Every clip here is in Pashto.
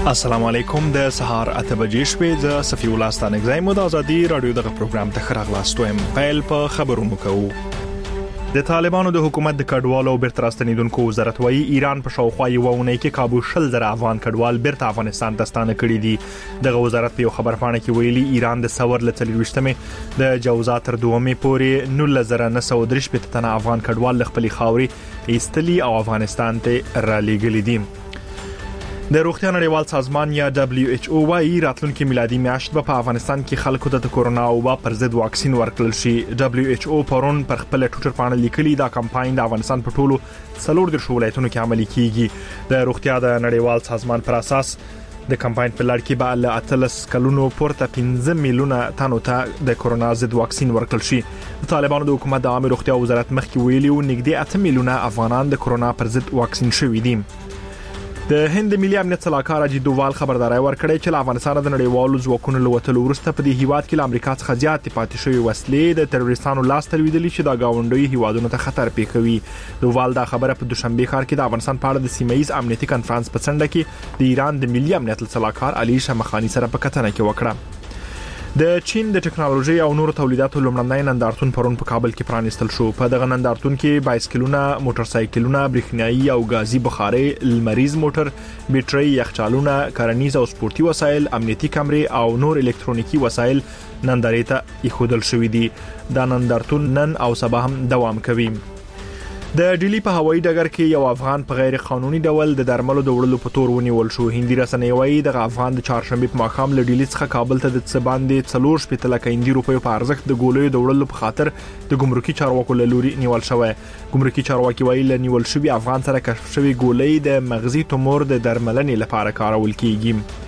السلام علیکم د سهار 8 بجې شپې ز صفی الله ستانک زایم د ازادي رادیو دغه پروګرام ته خراغلاستوم پیل په خبرونو کوو. د طالبانو د حکومت د کډوالو او بیرته راستنیدونکو وزارت وايي ایران په شاوخوا یو ونې کې کابو 10,000 افغان کډوال بیرته افغانستان ته ستانه کړي دي. دغه وزارت په خبر پاڼه کې ویلي ایران د سور ل 23مې د جوزات تر 2مې پورې 19,933 تنه افغان کډوال خپل خاوري ایستلي او افغانستان ته را لېږلي دي. د روغتیا نړیوال سازمان یا WHO وايي راتلونکي میلادي میاشت په افغانستان کې خلکو ته د کورونا وبا پر ضد واکسین ورکړل شي. WHO پرون پر خپل ټویټر باندې لیکلي دا کمپاین د افغانستان په ټولو 14 ولایتونو کې عملي کیږي. د روغتیا د نړیوال سازمان پر اساس د کمپاین په لړ کې به له 13 کلونو پورته 15 میلیونه تنو ته د کورونا ضد واکسین ورکړل شي. د طالبانو د حکومت د عامه روغتیا وزارت مخکې ویلي و نږدې 8 میلیونه افغانان د کورونا پر ضد واکسین شوي دي. د هند ملي امنیت صلاحکار اجي دووال خبرداري ورکړې چې افغانستان د نړیوالو ځواکونو لوتلو وروسته په دې هیواد کې امریکا څخه زیات پاتې شوی وسلې د تروریستانو لاس ته لویدلې چې د گاونډي هیوادونو ته خطر پیښوي. دووال دا خبره په دوشنبه ښار کې د افغانستان په اړه د سیمایي امنیتي کانفرنس په څنډه کې د ایران د ملي امنیت صلاحکار علي شمخانی سره په کتنه کې وکړه. د چین د ټکنالوژي او نورو تولیداتو لومړنی نندارتون پرون په کابل کې پرانیستل شو. په دغه نندارتون کې بایسکلونه، موټر سایکلونه، برېښنايي او غازي بخاري، لمریز موټر، بیټرۍ، یخچالونه، کرنیز او سپورتي وسایل، امنیتي کمرې او نور الکترونیکي وسایل نندارې ته ایښودل شوې دي. دا نندارتون نن او سبا هم دوام کوي. د ډیلی په هوایي ډګر کې یو افغان په غیر قانوني ډول د درملو د وړلو په تور ونیول شو. هندي رسنۍ وايي د افغان د چهارشنبه په ماښام له ډیلی څخه کابل ته د څباندې 4 لک هندي روپیو په ارزښت د ګولې د وړلو په خاطر د ګمرکي چارواکو له لوري نیول شوی. ګمرکي چارواکي وايي له نیول شوی افغان سره کشف شوی ګولې د مغزي تومور د درملنې لپاره کارول کیږي.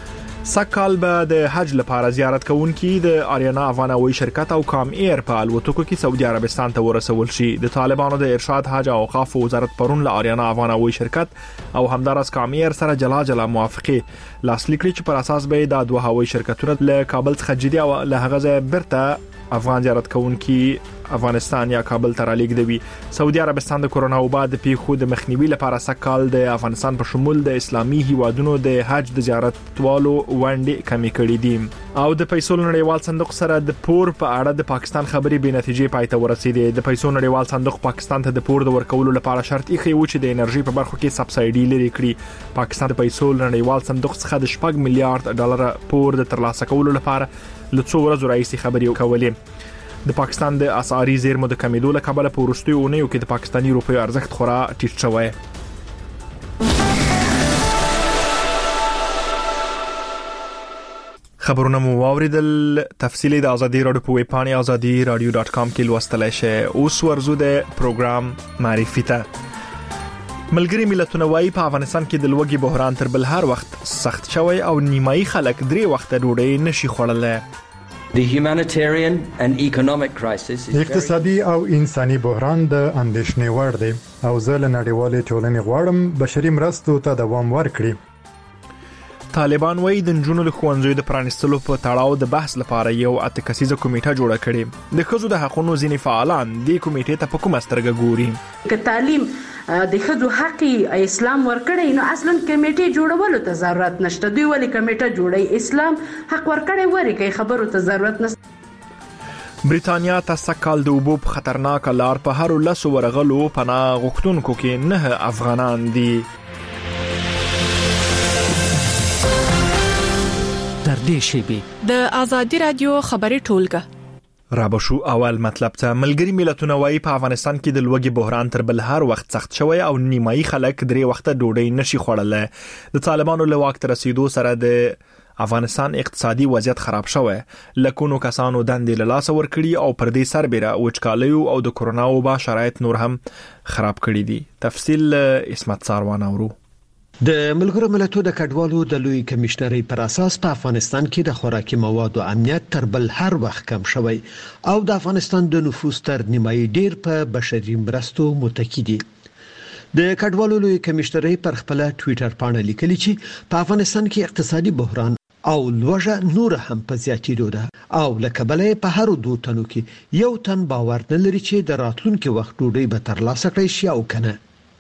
سکهال به د حج لپاره زیارت کوونکي د آریانا افغان هوایي شرکت او کام ایر په الوتکو کې سعودي عربستان ته ورسول شي. د طالبانو د ارشاد حج او اوقاف وزارت پرون له آریانا افغان هوایي شرکت او همدارس کام ایر سره جلا موافقه لاسلیک کړي چې پر اساس به د دوه هوایي شرکتونو له کابل څخه جدي او له هغه ځای برته افغان زیارت کوونکي افغانستان یا کابل ته رالیږدوي. سعودي عربستان د کورونا وبا د پیښو د مخنیوي لپاره سکهال د افغانستان په شمول د اسلامي هیوادونو د حج د زیارتوالو وړاندې کمی کړې دي. او د پیسو نړیوال صندوق سره د پور په اړه د پاکستان خبري به نتیجې پای ته ورسېدې. د پیسو نړیوال صندوق پاکستان ته د پور د ورکولو لپاره شرط ایښی و چې د انرژي په برخو کې سبسایډي لري کړي. پاکستان د پیسو نړیوال صندوق څخه د 4 میلیارډ ډالر پور د ترلاسه کولو لپاره له 2 ورځې راځي خبري کولې. د پاکستان د اسعاري زیرمو د کمیدو له کبله په وروستیو اونیو کې د پاکستاني روپیو ارزښت خورا ټیټ شوی. خبرونه مو واوریدل. تفصیلی د ازادي رادیو په ویب پاڼه azadi.radio.com کې لوستلای شئ. اوس ورزو د پروګرام معرفي ته. ملګری ملتونه وايي په افغانستان کې د لوږې بحران تر بل هر وخت سخت شوی او نیمایي خلک 3 وخته ډوډۍ نشي خوړلای. The humanitarian and economic crisis is اقتصادي او انساني بحران د اندېښنې وړ دی او زه له نړیوالې ټولنې غواړم بشري مرستو ته دوام ورکړي. طالبان وايي د نجونو له ښوونځیو د پرانیستلو په تړاو د بحث لپاره یو 8 کسیزه کمیټه جوړه کړې. د ښځو د حقوقو ځینې فعالان دې کمیټې ته په کومه سترګه ګوري. که تعلیم د ښځو حق اسلام ورکړي نو اصلا کمیټې جوړولو ته ضرورت نشته. دوی ولې کمیټه جوړي؟ اسلام حق ورکړي ورکه خبرو ته ضرورت نشته. بریتانیا ته سکهال د اوبو په خطرناک لار په هر 10 ورغلو پناه غوښتونکو کې 9 افغانان دي. در دې شیبه د ازادي رادیو خبري ټولګه رابشو اول مطلب ته. ملګری ملتونه وايي په افغانستان کې د لوږې بحران تر بل هر وخت سخت شوی او نیمایي خلک 3 وخته ډوډۍ نشي خوړلای. د طالبانو له واک ته رسیدو سره د افغانستان اقتصادي وضعیت خراب شوی. لکونو کسانو دندې له لاسه ورکړي او پر دې سربېره وچکالیو او د کورونا وبا شرایط نور هم خراب کړي دي. تفصیل اسمت ساروان اورو. د ملګرو ملتونو د کډوالو د لوی کمشنري پر اساس په افغانستان کې د خوراکي موادو امنیت تر بل هر وخت کم شوی او د افغانستان د نفوس تر نیمایي ډیر په بشري مرستو متکی دي. د کډوالو لوی کمشنري پر خپل ټوئیټر باندې لیکلي چې په افغانستان کې اقتصادي بحران او لوږه نور هم په زیاتېدو ده او لکبلې په هر 2 تنو کې یو تن باور نه لري چې د راتلونکي وخت ډوډۍ به ترلاسه کړي شي او کنه.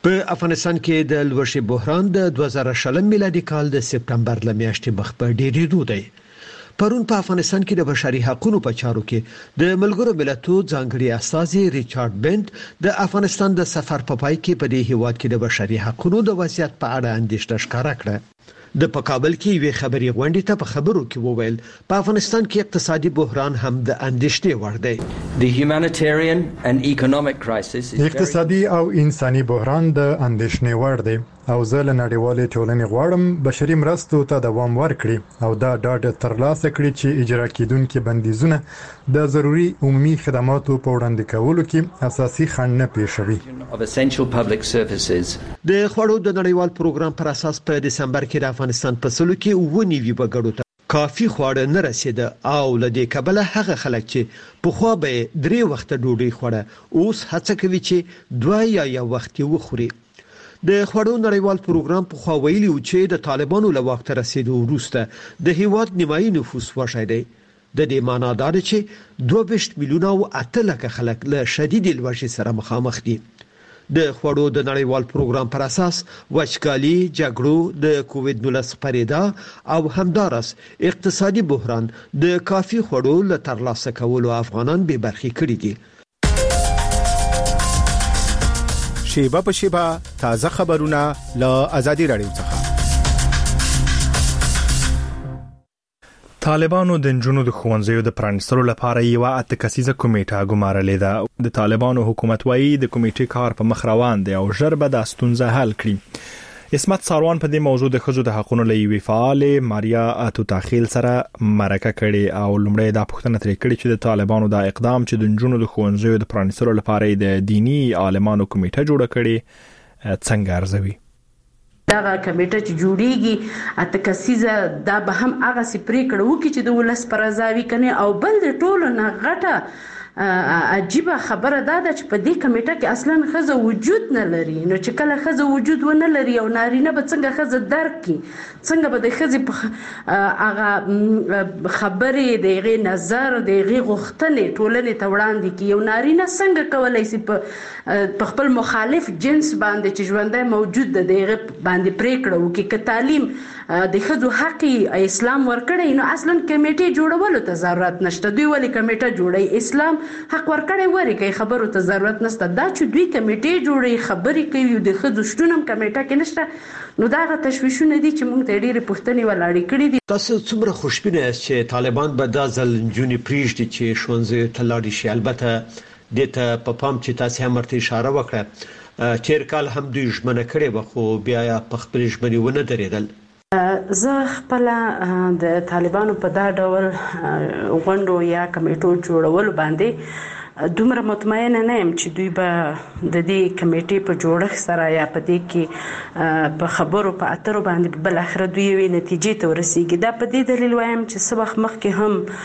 په افغانستان کې د لوشي بحران د 2020 میلادي کال د سپتمبر ل میاشتې مخ په ډېرېدو دی. پرون په افغانستان کې د بشري حقوقو په چارو کې د ملګرو ملتونو ځانګړي استازي ریچارډ بنت د افغانستان د سفر په پای کې په دې هیواد کې د بشري حقوقو د وضعیت په اړه اندېښنه ښکاره کړه. د کابل کې یوې خبري غونډې ته په خبرو کې وویل په افغانستان کې اقتصادي بحران هم د اندېښنې وړ دی. The humanitarian and economic crisis is اقتصادي او انساني بحران د اندېښنې وړ دی او زه له نړیوالې ټولنې غواړم بشري مرستو ته دوام ورکړي او دا ډاډ ترلاسه کړي چې اجرا کیدونکو بندیزونه د ضروري عمومي خدماتو په وړاندې کولو کې اساسي خنډ نه پیښوي. of essential public services. د خوړو د نړیوال پروګرام پر اساس په دسمبر کې د افغانستان په سلو کې 90 وګړو ته کافي خواړه نه رسیده او لدې کبله هغه خلک چې په خو به 3 وخت ډوډۍ خوړه اوس هڅه کوي چې 2 یا وخت وخوري. د خوړو نړیوال پروګرام په خو ویلي و چې د طالبانو له وخت رسیدو وروسته د هیواد نیمایي نفوس وشي دی. د دې معنی دا ده چې 22 میلیونه او 8 لک خلک له شدید لوږې سره مخامخ دي. د خوړو د نړیوال پروګرام پر اساس وچکالي، جګړو، د کووډ 19 خپرېدا او همدارس اقتصادي بحران د کافي خوړو له ترلاسه کولو افغانان به برخې کړي دي. شیبه په شیبه تازه خبرونه له آزادي رادیو څخه. طالبانو د جنونو د ښوونځیو د پرانیستلو لپاره یو 8 کسیزه کمیټه ګمارلې ده. د طالبانو حکومت وايي د کمیټې کار په مخ روان دی او ژر به د ستونزه حل کړي. اسمت ساروان په دې موضوع د خزو د حقوقو لوي فعال ماریا اتوتاخیل سره مرکه کړي او لومړی دا پوښتنه ترې کړې چې د طالبانو د اقدام چې د جنونو د ښوونځیو د پرانیستلو لپاره د دینی عالمانو کمیټه جوړه کړي څنګه ارزوي. دغه کمیټه چې جوړیږي اته کسیزه دا به هم هغه سي پریکړه وکړي چې د ولس پر ازاوي کني او بل د ټولو نه غټه عجیبه خبره ده چې په دې کمیټه کې اصلا خزه وجود نه لري. نو چې کله خزه وجود ونه لري او نارینه به څنګه خزه درک کی څنګه به د خزه هغه خبرې دغه نظر دغه غوښتنې ټولنې ته وړاندې کی. یو نارینه څنګه کولای شي په خپل مخالف جنس باندې چې ژوندۍ موجود ده دغه باندې پریکړه وکړي ک تعلیم د خزو حق اسلام ورکړي. نو اصلا کمیټه جوړولو ته ضرورت نشته. دوی ولې کمیټه جوړي؟ اسلام حق ورکړي ورکه خبرو ته ضرورت نشته. دا چې دوی کمیټه جوړي خبرې کوي د خزو شتونم کمیټه کې نشته. نو دا غو تشویشونه دي چې موږ ته ډېری پوښتنې ولاړې کړې دي. تاسو څومره خوشبینه یاست چې طالبان به د ځل جونی پریږدي چې ښوونځي ته لاړ شي؟ البته د ته په پام چې تاسو هم ورته اشاره وکړه چې کال هم دوی ژمنه کړې و خو بیا په خپل ژمنې ونه درېدل. زه خپل د طالبانو په دا ډول غونډو یا کمیټو جوړولو باندې دومره مطمئنه نه یم چې دوی به د دې کمیټې په جوړښت سره یا په دې کې په خبرو په اترو باندې بل اخر دوی یو نتیجې ته ورسیږي. دا په دې دلیل وایم چې سبق مخکې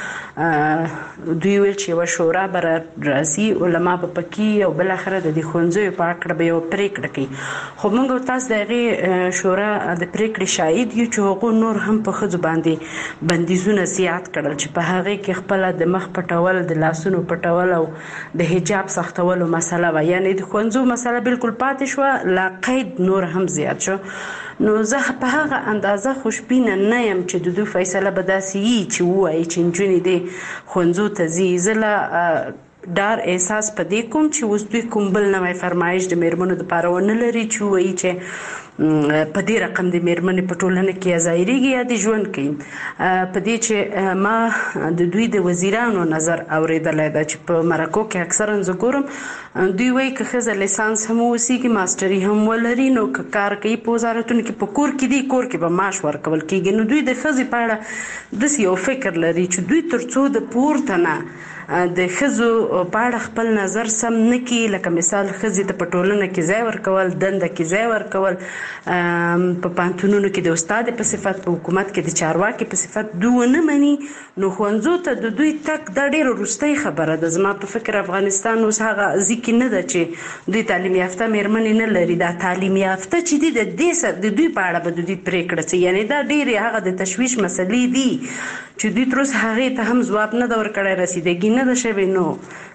هم دوی ویل چې و شورا بر راځي علما په پکی او بل اخر د ښوونځیو په اړه به یو پریکړه کوي. خو موږ تاسو دغه شورا د پریکړې شاهد یو چې حقوق نور هم په خځو باندې بندیزونه زیات کړل چې په هغه کې خپل د مخ پټول د لاسونو پټول او د حجاب سختولو مسله و. یعنی د ښوونځو مسله بالکل پاتې شو، لا قید نور هم زیات شو. نو زه په هغه اندازه خوشبینه نه یم چې د دوی فیصله به داسې وي چې وایي چې نجونې دې ښوونځو ته ځي. زه ډار احساس پدې کوم چې اوس دوی کوم بل نوی فرمایش د میرمنو لپاره ونه لري چې وایي چې په دې رقم د میرمنې په ټولنه کې ځایریږي یا د ژوند کوي. په دې چې ما د دوی د وزیرانو نظر اوریدلای دا چې په مرکو کې اکثرا زګورم دوی وایي که ښځه لیسانس هم وسیږي ماستري هم ولري نو که کار کوي په وزارتونو کې په کور کې دی کور کې به معاش ورکول کیږي. نو دوی د ښځې په اړه داسې یو فکر لري چې دوی ترڅو د پورته نه د ښځو په اړه خپل نظر سم نه کړي، لکه مثال ښځې ته په ټولنه کې ځای ورکول، دنده کې ځای ورکول، په پانتونونو کې د استاد په صفت، په حکومت کې د چارواکي په صفت دوی ونه مني نو ښوونځو ته د دوی تک دا ډېره وروستۍ خبره ده. زما په فکر افغانستان اوس هغه ځکه نه ده چې دوی تعلیم یافته میرمنې نه لري. دا تعلیم یافته چې دي د دې سره د دوی په اړه به دوی پریکړه کوي. یعنی دا ډېرې هغه د تشویش مسلې دي چې دوی تر اوسه هغې ته هم ځواب نه ده ورکړی، رسیدګي نه ده شوې. نو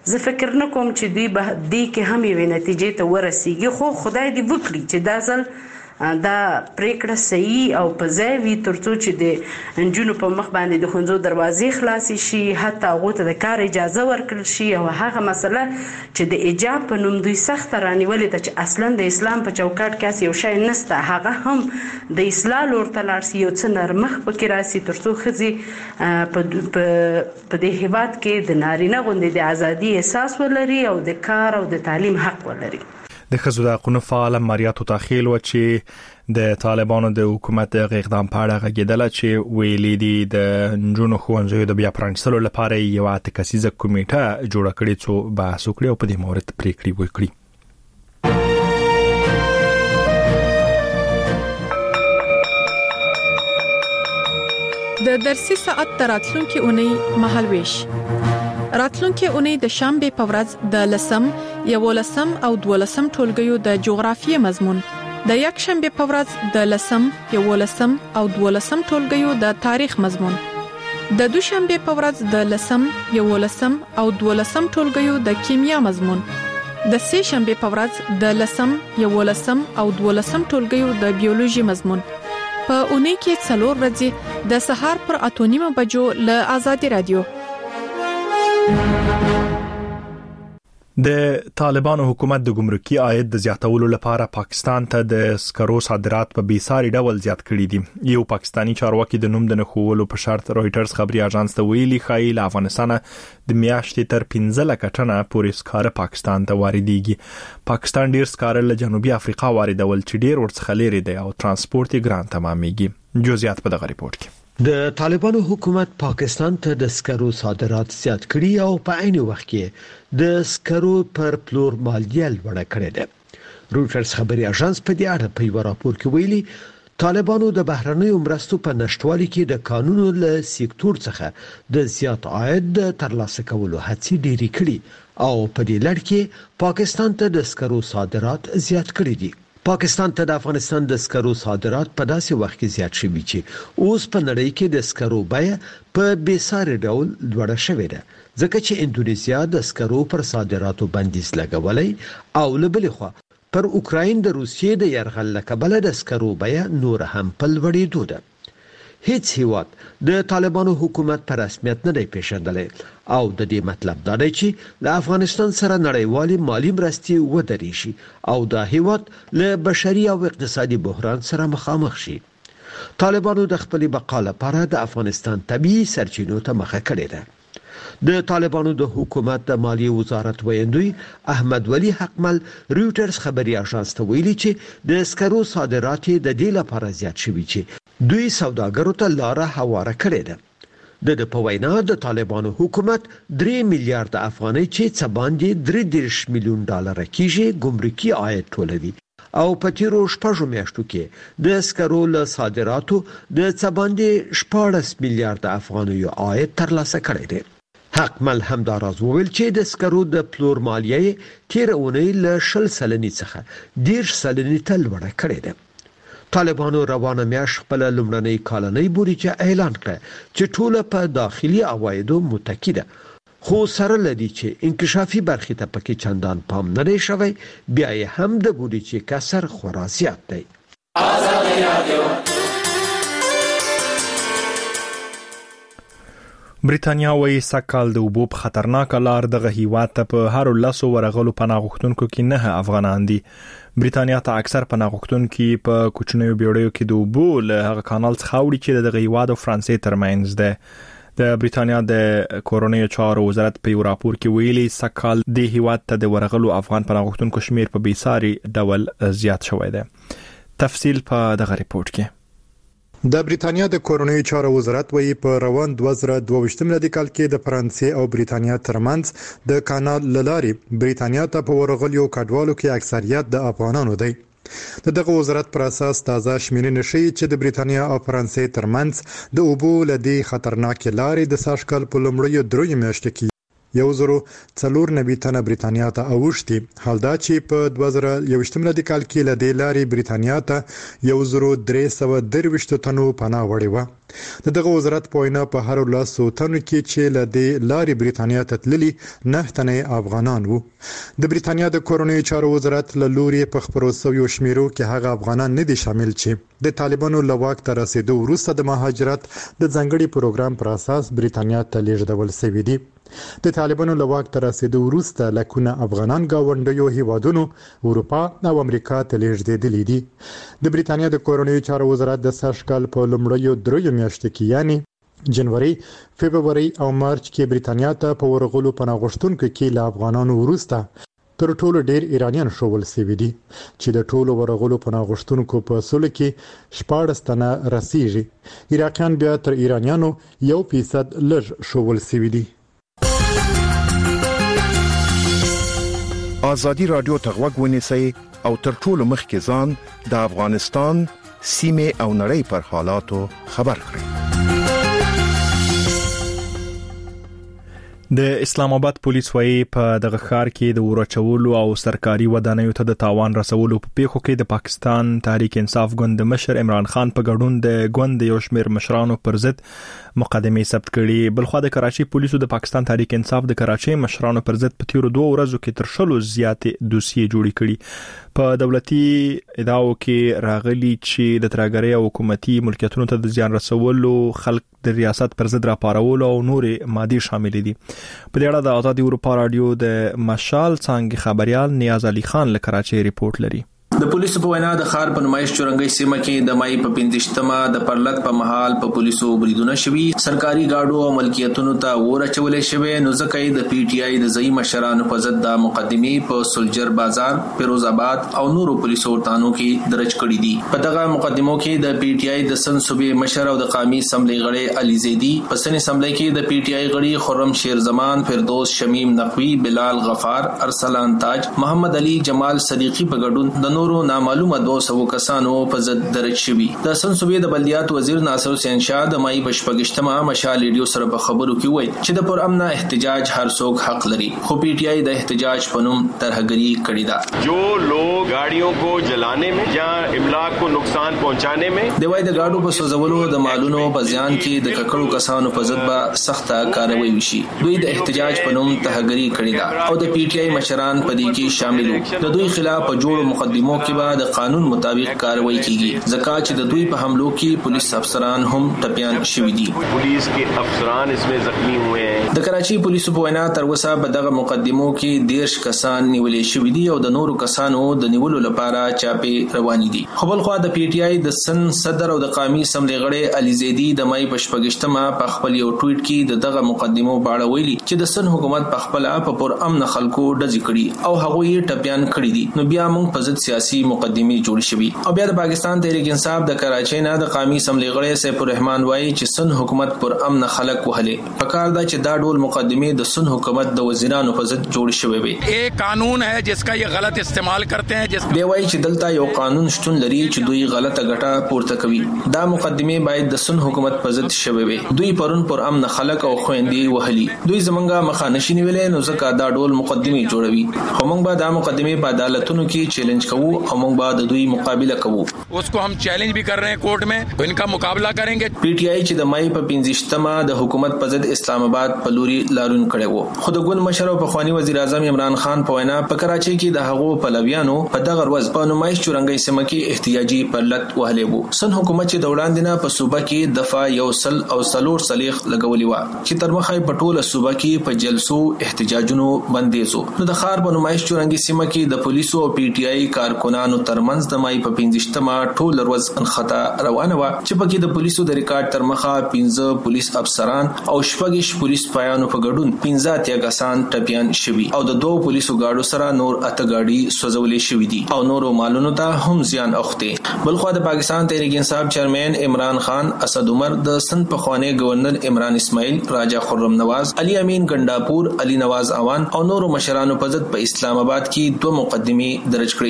زه فکر نه کوم چې دوی به دې کې هم یوې نتیجې ته ورسیږي، خو خدای دې وکړي چې دا ځل دا پریکړه صحیح او په ځای وي ترڅو چې د نجونو په مخ باندې د ښوونځو دروازې خلاصې شي، حتی هغو ته د کار اجازه ورکړل شي، او هغه مسله چې د حجاب په نوم دوی سخته رانیولې ده چې اصلا د اسلام په چوکاټ کې یو شی نشته، هغه هم د اصلاح لور ته لاړ شي، یو څه نرمښ پکې راسي ترڅو ښځې په دې هېواد کې د نارینه غوندې د ازادي احساس ولري او د کار او د تعلیم حق ولري. د ښځو د حقونو فعال ماریا توتاخیل و چې د طالبانو د حکومت د اقدام په اړه غږېدله چې ویلي دي د نجونو ښوونځیو د بیا پرانیستلو لپاره یوه 8 کسیزه کمیټه جوړه کړې څو بحث وکړي او په دې مورد پریکړې وکړي. د درسي ساعت راتلونکي اونۍ مهالويش راتلونکي اونۍ د شنبه په ورځ د 10 11 او 12 ټولګیو د جغرافیې مضمون، د یک شنبه په ورځ د 10 11 او 12 ټولګیو د تاریخ مضمون، د دوشنبه په ورځ د 10 11 او 12 ټولګیو د کیمیا مضمون، د سه شنبه په ورځ د 10 11 او 12 ټولګیو د بیولوژي مضمون. په اونۍ کې 4 ورځې د سهار پر 8:30 بجو له آزادي رادیو. د طالبانو حکومت د ګمرکي عاید د زیاتولو لپاره پاکستان ته د سکرو صادرات په بیساري ډول زیات کړي دي. یو پاکستانی چارواکي د نوم د نخولو په شرط رويټرز خبري اژانس ته ویلي خایي له افغانستان د میاشتې تر 15 لک ټنه پورې سکاره پاکستان ته واردېږي. پاکستان ډیر سکاره له جنوبي افریقا واردول چې ډیر ورڅخه لري دی او ترانسپورت یې ګران تمامېږي. جزئیات په دغه ریپورت کې. د طالبانو حکومت پاکستان ته د سکرو صادرات زیات کړي او په عین وخت کې د سکرو پر پلور مالیه لوړه کړې ده. رويټرز خبري اژانس په دې اړه په یو راپور کې ویلي طالبانو د بهرنیو مرستو په نشټوالي کې د قانونو له سکتور څخه د زیات عاید ترلاسه کولو هڅې ډېرې کړې او په دې لړ کې پاکستان ته د سکرو صادرات زیات کړي دي. پاکستان ته د افغانستان د سکرو صادرات په داسې وخت کې زیات شوي چې اوس په نړۍ کې د سکرو بیه په بیساري ډول لوړه شوې ده، ځکه چې اندونیزیا د سکرو پر صادراتو بندیز لګولای او له بلې خوا پر اوکراین د روسیې د یرغل له کبله د سکرو بیه نور هم په لوړېدو ده. هیڅ هیواد د طالبانو حکومت پر رسمیت نه دی پیژندلی او د دې مطلب دا دی چې له افغانستان سره نړیوالې مالی مرستې ودرېږي او دا هیواد له بشري او اقتصادي بحران سره مخامخ شي. طالبانو د خپل بقا لپاره د افغانستان طبيعي سرچینو ته مخه کړې ده. د طالبانو د حکومت د مالیې وزارت ویاندوی احمد ولی حقمل رويټرز خبري اژانس ته ویلي چې د سکرو صادرات د دې لپاره زیات شوي چې دوی سوداګرو ته لار هواره کړې ده. د په وینا د طالبانو حکومت 3 میلیارډ افغانۍ چې څه باندې 3 میلیون ډالر کېږي ګمرکي عاید ټولوي او په تیرو 6 میاشتو کې د سکرو له صادراتو د څه باندې 14 میلیارډ افغانۍ عاید ترلاسه کړی دی. حقمل همدا راز وویل چې د سکرو د پلور مالیه تیر اونۍ له 20 سلنې څخه 10 سلنې ته لوړه کړې ده. طالبانو روانه میاشت خپل لومړنۍ کالنۍ بودیجه اعلان کړه چې ټوله په داخلي عوایدو متکی ده، خو سره لدی چې انکشافي برخې ته پکې چندان پام نه دی شوی، بیا یې هم د بودیجې کسر خورا زیات دی. برېټانیا وايي سکهال د اوبو په خطرناک لار دغه هیواد ته په هر 10 ورغلو پناه غوښتونکو کې 9 افغانان دي. برېټانیا ته اکثر پناه غوښتونکي په کوچنیو بیړیو کې د اوبو له هغه کانال څخه وړي چې دغه هیواد او فرانسې ترمنځ ده. د برېټانیا د کورونیو چارو وزارت په یو راپور کې ویلي سکهال د هیواد ته د ورغلو افغان پناه غوښتونکو شمیر په بیساري ډول زیات شوی دی. تفصیل په دغه ریپورت کې. د برېټانیا د کورونیو چارو وزارت وایي په روان 2022 میلادي کال کې د فرانسې او برېټانیا ترمنځ د کانال لاري برېټانیا ته په ورغلیو کډوالو کې اکثریت د افغانانو دی. دغه وزارت پر اساس تازه شمیرنه شي چې د برېټانیا او فرانسې ترمنځ د اوبو لدی خطرناک لاري د ساشکل په لومړیو 3 میاشتو کې 1004 تنه برېټانیا ته اوښتي. حال دا چې په 2021 میلادي کال کې لدی لاري برېټانیا ته 1323 تنو پناه وړي و. دغه وزارت په وینا په هر 100 تنو کې چې له دې لارې بریتانیا ته تللي 9 تنه افغانان وو. د بریتانیا د کورنۍ چارو وزارت له لوري په خبرو شویو شمیرو کې هغه افغانان نه دي شامل چې د طالبانو له واک ته رسیدو وروسته د مهاجرت د ځنګړي پروګرام پر اساس بریتانیا ته لیږدول شوی دي. د طالبانو له واک ته رسیدو وروسته لکونه افغانان گاونډیو هیوادونو اروپا او امریکا ته لیږدېدلي دي. د بریتانیا د کورنۍ چارو وزارت د سږ کال په لومړیو 3 میاشتو کې یعنی جنوري، فبرवरी او مارچ کې بریتانیا ته په ورغلو پناه غوښتونکو کې له افغانانو وروسته تر ټولو ډیر ایرانیان شوول شوي دي چې د ټولو ورغلو پناه غوښتونکو په سلو کې 14 تنه رسیږي. عراقیان بیا تر ایرانیانو 1% لږ شوول شوي دي. آزادی رادیو ته غوږ ونیسئ او تر ټولو مخکې ځان د افغانستان سیمه او نړۍ پر حالاتو خبر کړئ. د اسلام آباد پولیس وايي په دغه ښار کې د ورچولو او سرکاري ودانیو ته د تاوان رسولو په پیښو کې د پاکستان تحریک انصاف ګوند مشر عمران خان په ګډون د ګوند یو شمېر مشرانو پر ضد مقدمه ثبت کړي. بلخو د کراچي پولیسو د پاکستان تحریک انصاف د کراچي مشرانو پر ضد په تیرو 2 ورځو کې تر شلو زیاتې دوسیې جوړې کړي. په دولتي ادعاو کې راغلي چې د ترګری او حکومتي ملکیتونو ته د زیان رسولو، خلک د ریاست پر ضد راپارولو او نورې مادي شامل دي. په دې اړه د آزادي اروپا رادیو د مشال څنګه خبريال نیاز علي خان له کراچي ریپورت لري. د پولیسو په وینا د ښار په نمایش چورنګي سیمه کې د مای په 15مه د پرلط په محل په پولیسو بریدونه شوي، سرکاري گاډو او ملکیتونو ته ورچولې شوی. نو ځکه د پی ټی آی د ځای مشرانو په ضد د مقدمې په سولجر بازار، فیروز آباد او نورو پولیسو ورتانو کې درج کړي دي. په دغه مقدمو کې د پی ټی آی د سن صوبې مشر او د قومي اسمبلی غړي علي زیدی، په سن اسمبلی کې د پی ټی آی غړي خرم شیر زمان، فردوس شمیم نقوی، بلال غفار، ارسلان تاج، محمد علي، جمال صدیقی په ګډون د نورو نامعلومه 200 کسانو په ضد درج شوي. د سن صوبې د بلدیات وزیر ناصر حسین شاه د مای په 28مه مشال ریډیو سره په خبرو کې وایي چې د پر امن احتجاج هر څوک حق لري، خو پی ټی آی د احتجاج په نوم ترهګری کړې ده. جو لوگ گاڑیوں کو جلانے میں یا املاک کو نقصان پہنچانے میں د وای د گاډو په سوزولو د مالونو په ځان کې د ککړو کسانو په ضد به سخته کاروایی وشي. دوی د احتجاج په نوم ترهګری کړې ده او د پی ټی آی مشران په دې کې شامل وو. د دوی خلاف په جوړ مقدمو کې د قانون مطابق کاروایی کیږي، ځکه چې د دوی په حملو کې پولیس افسران هم ټپيان شوي دي. پولیس کې افسران اسمه زخمی ہوئے ہیں. د کراچي پولیسو په وینا تر اوسه په دغه مقدمو کې 10 کسان نیولې شوي دي او د نورو کسانو د نیولو لپاره چاپې روانې دي. خو بل خو د پی ټی آی د سن صدر او د قومي اسمبلی غړي علي زیدی د مای په 28مه په خپل یو ټویټ کې دغه مقدمو باندې ویلي چې د سن حکومت په خپل په پر امن خلکو ډزې کړي او هغه یې ټپيان کړي دي. نو بیا موږ په ضد سیاسي مقدمه جوړ شوي. او بیا د پاکستان تحریک انصاف د کراچۍ نه د قومي اسمبلی غړي سیف الرحمن وایي چې سن حکومت پر امن خلک وهلې. پکار دا چې دا ډول مقدمه د سن حکومت د وزیرانو په ضد جوړ شوی وي. ایک قانون ہے جس کا یہ غلط استعمال کرتے ہیں. دی وایي چې دلته یو قانون شتون لري چې دوی غلطه ګټه پورته کوي. دا مقدمه باید د سن حکومت په ضد شوی وي. دوی پرون پر امن خلک او خويندې وهلي. دوی زمونږه مخه نشي نیولې، نو ځکه دا ډول مقدمه جوړوي. خو موږ به دا مقدمه په عدالتونو کې چیلنج کوو او موږ به د دوی مقابله کوو. اس کو ہم چیلنج بھی کر رہے ہیں کورٹ میں، ان کا مقابلہ کریں گے. پی ٹی آئی چې د مای په 15مه د حکومت په ضد اسلام آباد په لوري لارون کړي وو. خو د ګوند مشر او پخوانی وزیر اعظم عمران خان په وینا په کراچۍ کې د هغو پلویانو په دغه ورځ په نمایش چورنګي سیمه کې احتجاجي پرلط وهلې وو. سن حکومت چې د وړاندې نه په صوبه کې دفعه یو سل او سلور صلیخ لګولې و چې تر مخه په ټوله صوبه کې په جلسو احتجاجونو بندیزو. نو د ښار په نمایش چورنګي سیمه کې د پولیسو او پی ټی آئی کارکونانو ترمنځ د مای په 15مه ټول ورځ انخطا روانه و چې پکې د پولیسو د ریکارډ تر مخه 15 پولیس افسران او شپږ پولیس پایانو په ګډون 15 کسان ټپيان شوي او د 2 پولیسو گاډو سره نور 8 گاډي سوځولې شوې دي او نورو مالونو ته هم زیان اوخته. بلخو د پاکستان تحریک انصاف چیرمن عمران خان، اسد عمر، د سند پخوانی گورنر عمران اسماعیل، راجا خرم نواز، علي امین ګنداپور، علي نواز اوان او نورو مشرانو په ضد په اسلام آباد کې 2 مقدمې درج کړې شوې دي.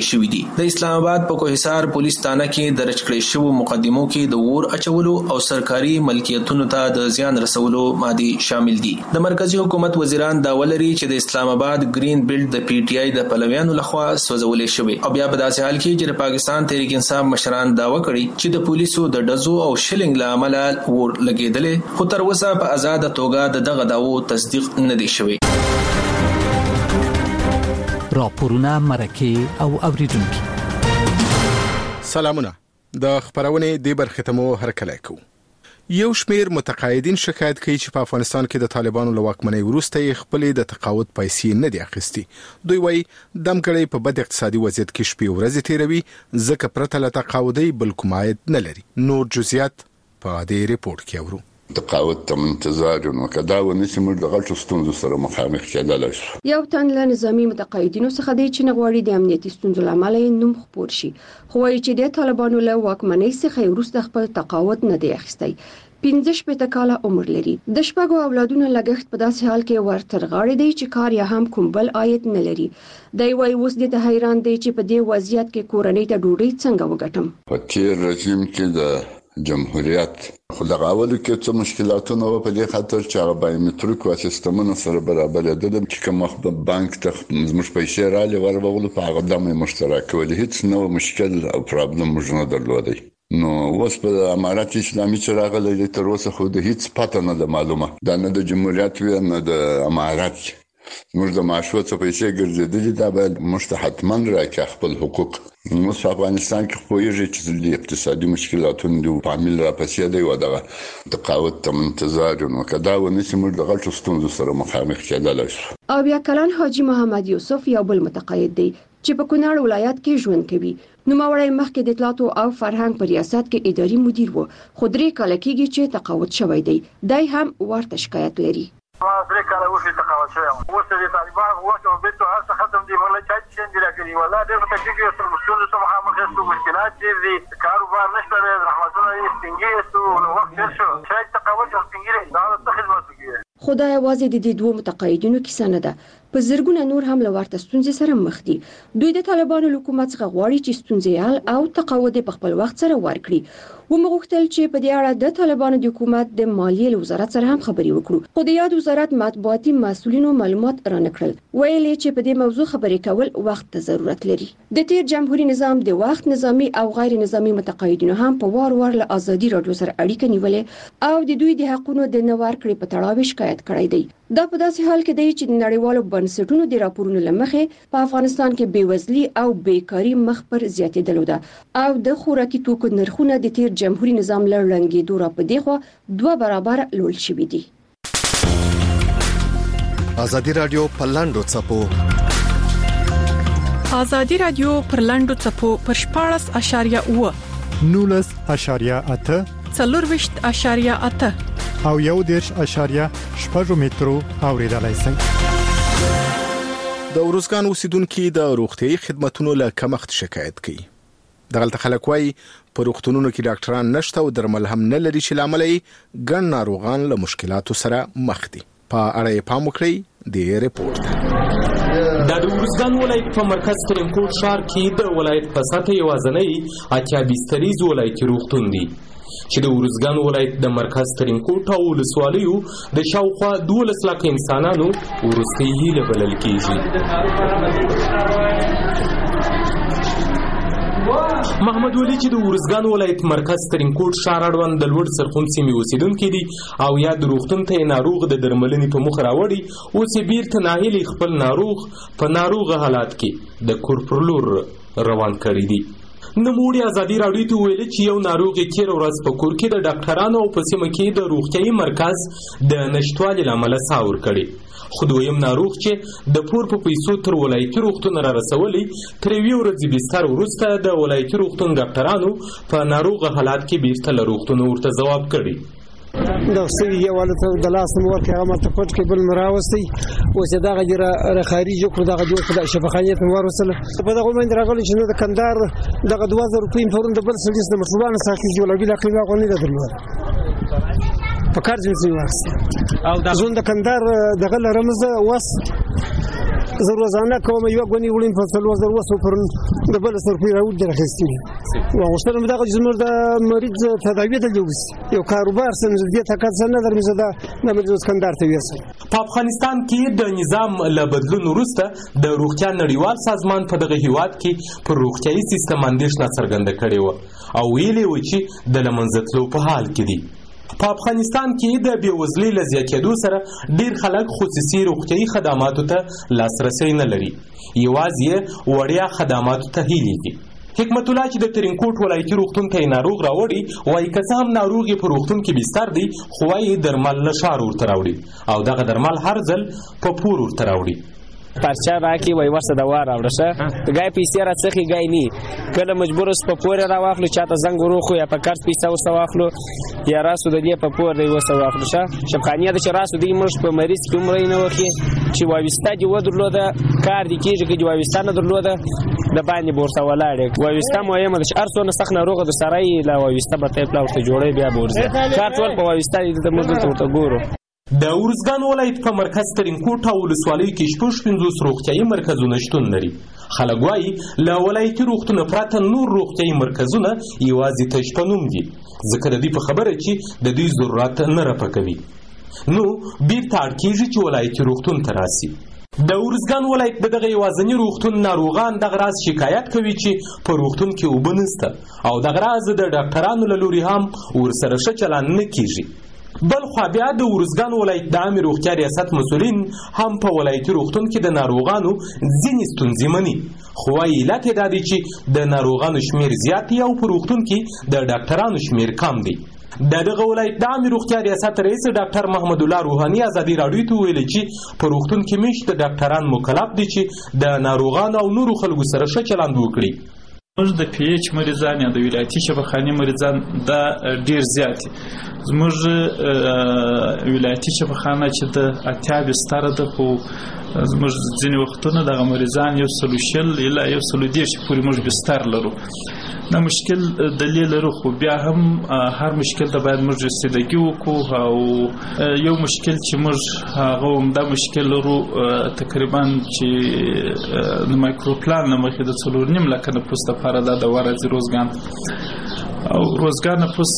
د اسلام آباد په کوهسار پولیس تانه کې درج کړی شوی مقدمو کې د ور اچولو او سرکاري ملکیتونو ته د زیان رسولو مادي شامل دي. د مرکزی حکومت وزیران دا ولري چې د اسلام آباد گرین بیلټ د پی ټی آی د پلویانو لخوا سوځولې شوی او بیا په داسې حال کې چې د پاکستان تحریک انصاف مشران داوا کړی چې د پولیسو د ډزو او شلنګ له امله ور لګیدلې، خو تر اوسه په آزاد توګه دغه داوو تصدیق نه دی شوی. راپورونه مرکه او اوریدونکو سلامونه. د خبرونه دی برخه ته مو هرکلی کو. یو شمیر متقاعدین شکایت کوي چې په افغانستان کې د طالبانو له واکمنۍ وروسته خپل د تقاعد پیسې نه دي اخیستي. دوی وايي دمګړی په بد اقتصادي وضعیت کې شپې ورځې تیروي ځکه پرته له تقاعدي بل کوم عاید نه لري. نور جزئیات په دې ریپورت کې اورو. تقاعد ته منتظر نو کدا و نسی موږ د غلطو ستونزو سره مخامخ کېدل شو. یو تن له نظامی متقاعدینو څخه دی چې نغواړي د امنیتي ستونزو لامل نوم خپور شي، خو وايي چې د طالبانو له واکمنۍ څخه وروسته خپل تقاعد نه دی اخیستی. 15 کاله عمر لري. د شپږو اولادونو لګښت په داسې حال کې ورتر غاړي دی چې کار یا هم کوم بل عاید نه لري. دی وايي اوس د حیران دی چې په دې وضعیت کې کورنۍ ته ډوډۍ څنګه وګټم. په تیر رژیم کې د جمهوریت خدای اولو کې څه مشکلاتونه په دې خاطر چې هغه بایومټریک او سیستمونو سره برابر دي چې کوم بانک ته زموږ پیسې راځي ورغول په هغه دمه مشترک ولې هیڅ نو مشکل او پرابلم موږ نه درلودي. نو اوس په امارات اسلامي چې راغلي تر اوسه خو د هیڅ پته نه معلومه دا نه د جمهوریت وی نه د امارات موږ د معاشو څخه پیسې ګرځېدلې دا باید مستحتمن راکې خپل حقوق. نو په افغانستان کې خو یې چې د اقتصادي مشکلاتونو د فامیل را پسې دی و دغه تقاعد ته منتظر نو کدا و نسی موږ د غلطو ستونزو سره مخامخ کېدل شو. او بیا کلان حاجی محمد یوسف یو بل متقاعد دی چې په کونړ ولایت کې ژوند کوي. نو ماوړی مخکې د اطلاعاتو او فرهنګ په ریاست کې اداري مدیر و، خو 3 کاله کېږي چې تقاعد شوی دی. دای هم ورته شکایت لري. ما 3 کاله وشي تقاعد شوی یم. اوس د طالبان وخت او بیت هر څه ختم دي، موږ چا چې اندرا کوي ولا ډېر تکلیف یې سره مستند سره مخامخ یو مشکلات دي، کاروبار نشته، رحمتونه یې ستنګي سو نو وخت ډېر شو چې تقاعد ستنګي دا د خدمت کوي. خدای یوازې د دې دوه متقاعدینو کیسه نه ده، په زرګونه نور هم له ورته ستونزې سره مخ دي. دوی د طالبانو حکومت څخه غواړي چې ستونزې حل او تقاعد په خپل وخت سره ورکړي. ومغوښتل چې په دې اړه د طالبانو د حکومت د مالیې وزارت سره هم خبري وکړو، خو د یاد وزارت مطبوعاتي مسؤلینو معلومات رانکړل. ویلي چې په دې موضوع خبري کول وخت ته ضرورت لري. د تیر جمهوریت نظام د وخت نظامی او غیر نظامی متقاعدینو هم په وار له ازادي رادیو سره اړیکه نیولې او د دوی د حقونو د نه ورکړې په تړاو شکایت کړی دی. دا په داسې حال کې دی چې د نړیوالو بنسټونو د راپورونو لمخې په افغانستان کې بیوزلي او بیکاری مخ پر زیاتېدلو ده او د خوراکي توکو نرخونه د تیر جمهوریت نظام له رنګېدو را په دغه 2 برابر لوړ شوي دي. ازادي رادیو په لاندو چپو ازادي رادیو پر لاندو چپو پر 14.8 19.8 40.8 او 1.8 مترو اوریدلای شئ. د ورزګان اوسیدونکو د روغتيایي خدماتو له کمښت شکایت کوي. دغلت خلک وايي په روغتونونو کې ډاکټران نشته او درمل هم نه لري چې لامل یې ګڼ ناروغان له مشکلاتو سره مخ دي. په اړه یې پام وکړئ د ریپورت. د ورزګان ولایت په مرکز ترینکوټ ښار کې د ولایت په سطح یوازنۍ اتیا بستریز ولایتي روغتون دی چې د ورزګان ولایت د مرکز ترینکوټ او ولسوالیو د شاوخوا 12 لک انسانانو ورستي هیله بلل کیږي. محمد ولی چې د ورزګان ولایت مرکز ترینکوټ ښار اړوند د لوړ سرخون سیمې اوسیدونکي دي او یا د روغتون ته ناروغ د درملنې په مخ راوړي، اوس یې بیرته ناهیلي خپل ناروغ په ناروغه حالات کې د کور پر لور روان کړی دي. نموړي ازادي راډیو ته ویل چې یو ناروغ یې تیر ورځ په کور کې د ډاکټرانو او په سیمه کې د روغتیایي مرکز د نشټوالي لامل ساور کړي، خو دویم ناروغ چې د پور په پیسو تر ولایتي روغتون را رسولي تر یوې ورځې بستر وروسته د ولایتي روغتون ډاکټرانو په ناروغه حالات کې بیرته له روغتون ورته ځواب کړي. د سړي یو ولته د لاس مور کې هغه ماته پټ کې بل مراوستي اوس دغه جره خارج کړ دغه جوړ کړ شفاخانه ته ورسله په دغه باندې راغلی چې د کندهار دغه 2000 روپۍ پرون د بل سړي د مسلمان ساکي جوړ بل قیمه غونې ده درلود په کار ځي واسه او د زون د کندهار دغه رمز وس زه روزانه کوم یو غونی وړم په 3000 پر د بل سرپی راوړ درخستي او غوښتل مې دا چې زموږ د مریض تداوی ته جوړ یو کاروبار سم دې تکات نه درمزه دا د مریض اسکندر ته ویسل. په افغانستان کې د نظام له بدلون وروسته د روغتیا نړیوال سازمان په دغه هیواد کې پر روغتیايي سیستم اندېښنه څرګنده کړې و او ویلي و چې د له منځه تلو په حال کې دي. په افغانستان کې د بېوزلۍ له زیاتېدو سره ډېر خلک خصوصي روغتیايي خدماتو ته لاسرسی نه لري، یوازې وړیا خدماتو ته هیلې دي. حکمت الله چې د ترینکوټ ولایتي روغتون ته یې ناروغ راوړي وایي که څه هم ناروغ یې په روغتون کې بستر دی خو وایي درمل له ښار ورته راوړي او دغه درمل هر ځل په پور ورته راوړي. پرچا راکې وای ورسره دوا راوړه شه ګای پیسې راڅخې ګای نی کله مجبور اوس په پور راواخلو چاته زنګ وروخو یا په کارت پیسې وسه واخلو یا راسو د دې په پور دی وسه واخلو شه شبخانیه د راسو دی مرش په مریض کې عمر نه وکي چې وایستا دی ودرلوده کار دی کېږي چې وایستا نه درلوده د باندې بورسه ولاړې وایستا مهمه ده چې ارسونه سخنه روغه د سړی لا وایستا به ته پلاوته جوړې بیا بورسه کار ټول په وایستا د مدته ورته ګورو. د ارزګان ولایت په مرکز ترینکوټ او ولسوالۍ کې 50 روغتیايي مرکزونه شتون لري. خلک وایي له ولایتي روغتونه پرته نور روغتیايي مرکزونه یوازې تش په نوم دي ځکه د دې په خبره چې د دوی ضرورت نه راپکوي. نو بیرته اړ کېږي چې ولایتي روغتون ته راسي. د ارزګان ولایت دغه یوازینی روغتون ناروغان دغه راز شکایت کوي چې په روغتون کې اوبه نشته او دغه راز د ډاکټرانو له لوري هم ورسره ښه چلند نه کېږي. بل خو بیا د ارزګان ولایت د عامې روغتیا ریاست مسؤلین هم په ولایتي روغتون کې د ناروغانو ځینې ستونزې مني خو وایي علت یې دا دی چې د ناروغانو شمیر زیات دی او په روغتون کې د ډاکټرانو شمیر کم دی. د دغه ولایت د عامې روغتیا ریاست رئیس ډاکټر محمد الله روحاني ازادي راډیو ته ویلي چې په روغتون کې میشته ډاکټران مکلف دي چې د ناروغانو او نورو خلکو سره ښه چلند وکړي. زموږ د پی ایچ مریضان یا د ولایتي شفاخانې مریضان دا ډیر زیات دي. زموږ ولایتي شفاخانه چې د 80 بستر ده خو زموږ ځینې وختونه دغه مریضان 100 الا 110 پورې موږ بستر لرو. دا مشکل دلیل لرو خو بیا هم هر مشکل ته باید موږ رسیدګي وکړو او یو مشکل چې موږ هغه دا مشکل لرو تقریبا چې د مایکروپلان نه مخې د 4.5 لک نفوس لپاره دا د ورځې روزګان او روزګان نفوس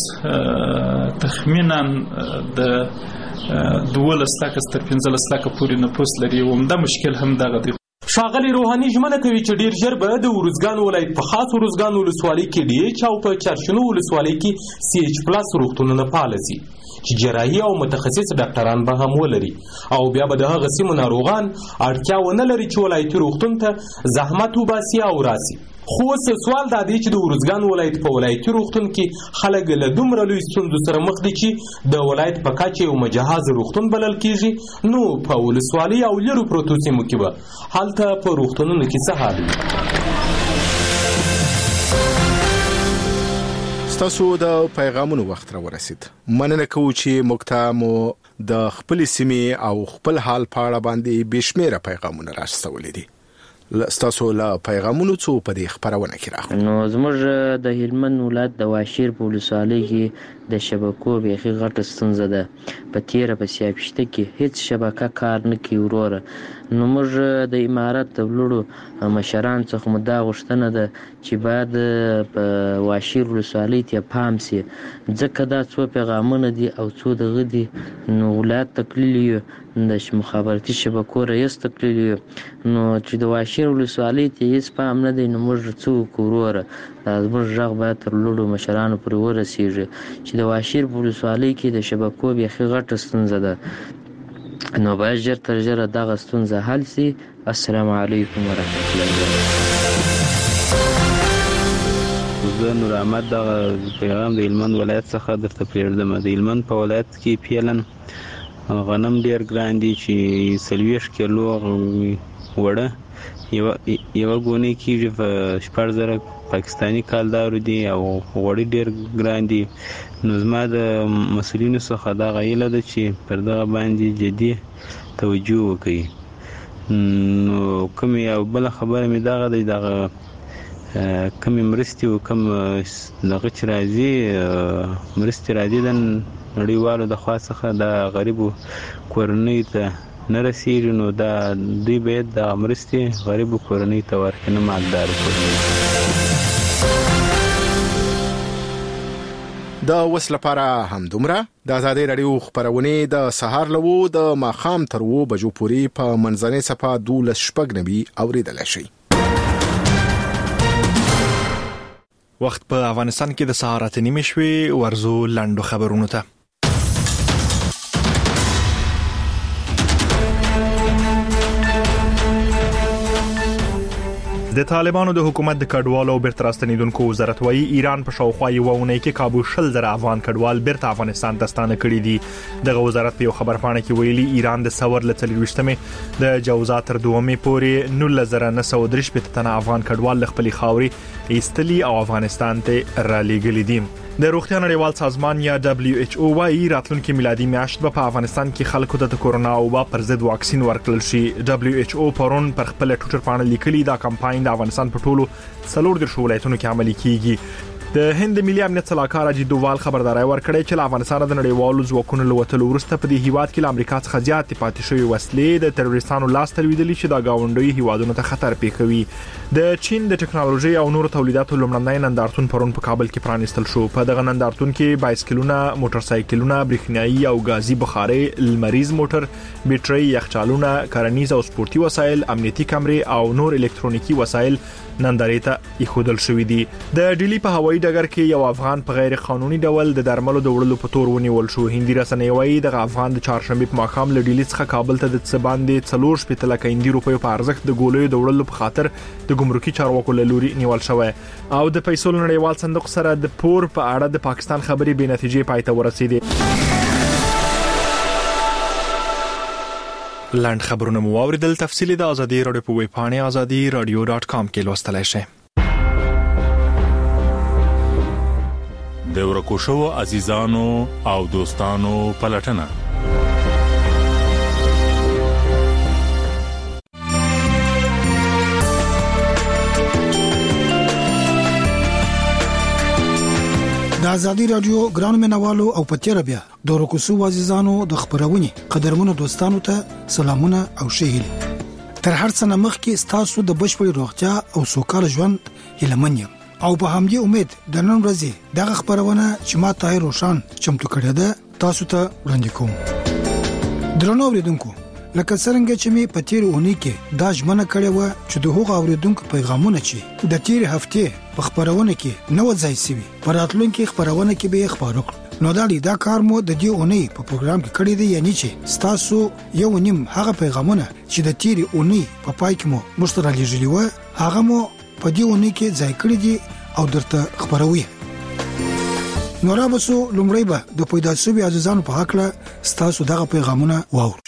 تخمینا د 12 لک تر 15 لک پورې نفوس لري او دا مشکل هم دغه دی. ښاغلي روحاني ژمنه کوي چې ډیر ژر به د ارزګان ولایت په خاص ارزګان ولسوالۍ کې ډي ایچ او په چارشنو ولسوالۍ کې سی ایچ پلاس روغتونونه فعال شي چې جراحي او متخصص ډاکټران به هم ولري او بیا به د هغه سیمو ناروغان اړتیا ونه لري چې ولایتي روغتون ته زحمت وباسي او راسي. خو سوال دا دی چې د ارزګان ولایت په ولایتي روغتون کې خلک له دومره لوی ستونزو سره مخ دي چې د ولایت په کچه یو مجهز روغتون بلل کېږي نو په ولسوالۍ او لرو پروتو سیمو کې به هلته په روغتونونو کې څه حال وي. ستاسو د پیغامونو وخت را ورسید. مننه کوم چې مکتامو د خپل سیمې او خپل حال په اړه باندې بشمیره پیغامونه راستولې دي. ستاسو لا پیغامونو څو په دې خبرونه کې راغلي. نو زموږ د هلمند ولایت د واشیر په ولسوالۍ کې د شبکو بیخي غټه ستونزه ده. په تیره په سیاپشته کې هیڅ شبکه کار نه کوي وروره. نو موږ د امارت د لوړو مشران څخه مو دا غوښتنه ده چې باید په واشیر ولسوالۍ ته پام سي ځکه دا څو پیغامونه دي او څو دغه دي. نو ولایت تکلیلی د مخابراتي شبکو رئیس تکلیلی نو چې د واشیر ولسوالۍ ته هیڅ پام نه دی نو موږ څو وروره زموږ غږ باید تر لوړو مشرانو پورې ورسیږي چې د واشیر ولسوالۍ کې د شبکو بیخي غټه ستونزه ده نو باید ژر تر ژره دغه ستونزه حل سي. السلام علیکم ورحمت الله وبرکاته. زه نور احمد دغه پیغام د هلمند ولایت څخه درته پرېږدم. د هلمند په ولایت کې پیلن غنم ډیر ګران دي چې 40 کیلو وړه یو غونې کېږي په 4000 پاکستاني کالدارو دي او غوړي ډیر ګران دي. نو زما د مسؤلینو څخه دا غیله ده چې پر دغه باندې جدي توجه وکړي. نو کوم یو بل خبره مې دغه دی دغه کوم مرستي او کوم دغه چې راځي مرستي راځي د نړیوالو د خوا څخه د غریبو کورنۍ ته نه رسیږي، نو دا دوی باید د مرستې غریبو کورنۍ ته ورکړي، نه مالدارو کورنۍ. د وس لپاره هم دومره. د آزادۍ رادیو خبرونه د سهار لوو د ماخام تر 2 بجو پورې په منځنۍ صفه 12:09 اوریدل شي. وخت په افغانستان کې د سهار 8:30 شوي. ورزو لاندو خبرونه ته. د طالبانو د حکومت د کډوالو او بیرته راستنیدونکو وزارت وايي ایران په شاوخوا یو ونې کې کابو 100,000 افغان کډوال بیرته افغانستان ته ستانه کړي دي. دغه وزارت په خبر پاڼه کې ویلي ایران د سور ل 23مې د جوزا تر 2مې پورې 19,930 تنه افغان کډوال خپل خاوري ایستلي او افغانستان ته را لېږلي دي. د روغتیا نړیوال سازمان یا WHO وايي راتلونکي میلادي میاشت په افغانستان کې خلکو ته د کورونا وبا پر ضد واکسین ورکړل شي. WHO پرون پر خپل ټویټر باندې لیکلي دا کمپاین د افغانستان په ټولو 14 ولایتونو کې عملي کیږي. د هند ملي امنیت صلاحکار اجید دووال خبرداري ورکړې چې افغانستان د نړیوالو ځواکونو لوتلو وروسته په دې هیواد کې د امریکا څخه زیات پاتې شوی وسلې د تروریستانو لاس ته لویدلې چې دا گاونډي هیوادونو ته خطر پیښوي. د چین د ټکنالوژي او نورو تولیداتو لومړنی نندارتون پرون په کابل کې پرانیستل شو. په دغه نندارتون کې بایسکلونه، موټرسایکلونه، برېښنایي او غازي بخاري، لمریز موټر، بیټرۍ، یخچالونه، کرنیز او سپورتي وسایل، امنیتي کمرې او نور الکترونیکي وسایل نندارې ته ایښودل شوې دي. د ډیلی په هوایي ډګر کې یو افغان په غیر قانوني ډول د درملو د وړلو په تور ونیول شو. هندي رسنۍ وايي د افغان د چهارشنبه په ماښام له ډیلی څخه کابل ته د څباندې 4 لک روپیو په ارزښت د ګولیو د وړلو په خاطر د ګمرکي چارواکو له لوري نیول شوی او د پیسو نړیوال صندوق سره د پور په اړه د پاکستان خبري بې نتیجې پای ته ورسېدې. لاند خبرونه مو اوریدل. تفصیلی د ازادي رادیو په ویب پاڼه azadi.radio.com کې لوستلای شئ. د ورکو شو عزیزانو او دوستانو پلټنه. د آزادي رادیو ګران مینوالو او پتیره بیا د ورکوسو عزیزانو د خبرونې قدرمنو دوستانو ته سلامونه او ښېګڼې. تر هر څه نه مخکې ستاسو د بشپړ روغتیا او سوکاله ژوند هیلمن یم او په همدې امید د نن ورځې دغه خبرونه چې ما طاهر روشان چمتو کړې ده تاسو ته وړاندې کوم. درنو اوریدونکو، لکه څنګه چې می په تیر اونۍ کې دا ژمنه کړې و چې د هغو اوریدونکو پیغامونه چې د تیر هفته په خبرونه کې نو ځای سوي په راتلونکي خبرونه کې به خبرو کړو. نو دا کار مو د دې اونۍ په پروګرام کې کړی دی، یعنی چې تاسو یو نیم هغه پیغامونه چې د تیر اونۍ په پای کې مو مشترک لېږلي و هغه مو په دې اونۍ کې ځای کړی دی او درته خبروي. نو را بسو لومړی به د پیدا شوی عزیزانو په حق له تاسو دغه پیغامونه واورو.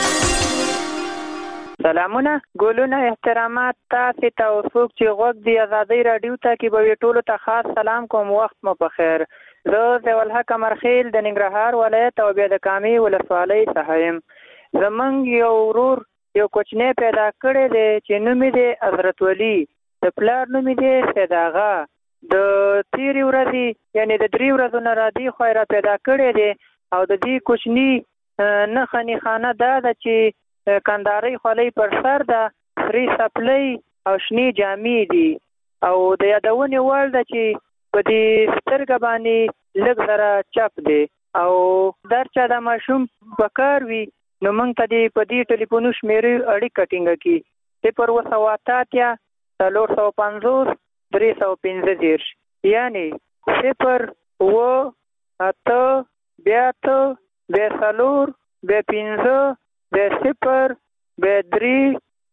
سلامونه، ګلونه، احترامات تاسو ته او څوک چې غوږ دی آزادۍ رادیو ته کې به ټولو ته خاص سلام کوم. وخت مو په خیر. زه ضیاءالحق امرخیل د ننګرهار ولایت او بیا د کامې ولسوالۍ څخه یم. زمونږ یو ورور یو کوچنی پیدا کړی دی چې نوم یې دی حضرت ولی، د پلار نوم یې دی سید آغا. د تیرې ورځې یعنی د 3 ورځو نه را دې خوا را پیدا کړی دی او د دې کوچني نښه نښانه دا ده چې کندارۍ خولۍ پر سر ده، سرې څپلۍ او شنې جامې دي او د یادونې وړ ده چې په دې سترګه باندې لږ زره چپ دی او در چا د ماشوم په کار وي نو موږ ته دې په دې ټلیفونو شمېرې اړیکه ټینګه کړي 078 450 315 یعنی 0 8 8 4 5 0 3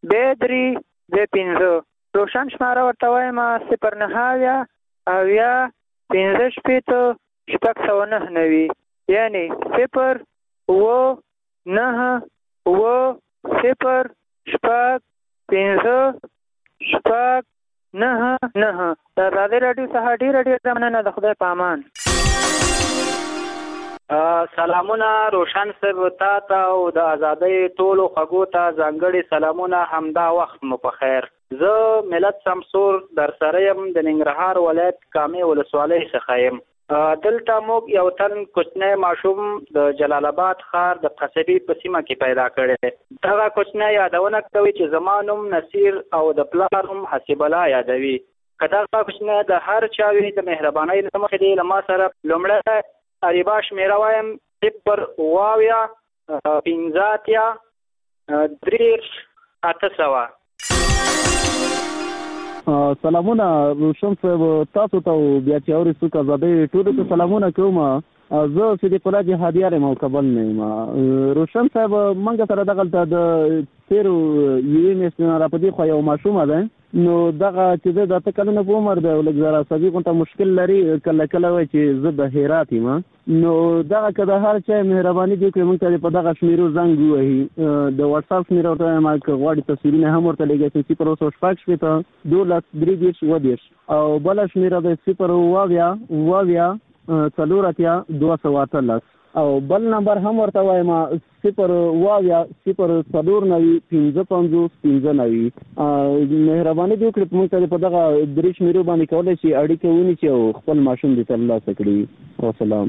5 روشن شماره ورته وایم 09 اویا 15 609 یعنی 0 9 0 شپږ 15 شپږ 9 د آزادۍ رادیو څخه ډېر مننه. د خدای په امان. سلامونه روشن صاحب ته او د آزادۍ ټولو خګو ته ځانګړي سلامونه. همدا وخت مو په خیر. زه ملت شمسور در سره یم د ننګرهار ولایت کامې ولسوالۍ څخه یم. دلته موږ یو تن کوچنی ماشوم د جلال آباد ښار د قصبې په سیمه کې پیدا کړی. دغه کوچنی یادونه کوي چې زما نوم نصیر او د پلار نوم حسیب الله یادوي. که دغه کوچنی د هر چا وي د مهربانۍ له مخې دی له ما سره لومړی اریبا شمېره وایم 0 سلامونه روشن صاحب، تاسو ته بیا چې اوري څوک آزادۍ ټولو ته سلامونه کوم. زه صدیق الله جهادیار یم او کابل نه یم. روشن صاحب موږ سره دغلته د تیرو یوې میاشتې نه راپدې خوا یو ماشومه ده، نو دغه چې د 8 کلونو په عمر دی او لږ ذره عصبي غونته مشکل لري، کله کله وایي چې زه د هرات یم. نو دغه که د هر چا مهرباني دې کړي موږ ته په دغه شمیرو زنګ ووهي. د واتساپ شمیره ورته وایم که غواړي تصویرونه هم ورته لیږئ 0 او بله شمیره د 0 218 او بل نمبر هم ورته وایم 0 مهرباني دې وکړي موږ ته په دغه 3 شمیرو باندې کولی شي اړیکه ونیسي او خپل ماشوم دې ترلاسه کړي. وسلام.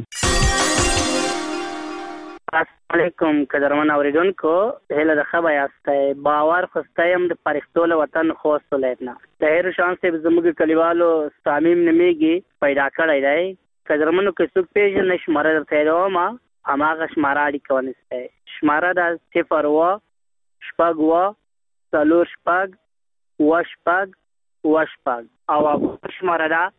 السلام علیکم قدرمن اوریدونکو، هله د خبر یاستئ. باور خوستایم د پرښتو له وطن خوست ولایتنا د هر شان سه زموږ کلیوالو صامیم نمیږي پیدا کړی دی. قدرمنو کې څوک پیژنې شماره درته دوما هماغه شماره اړیکه ونیسئ. شماره د 0 او شماره ده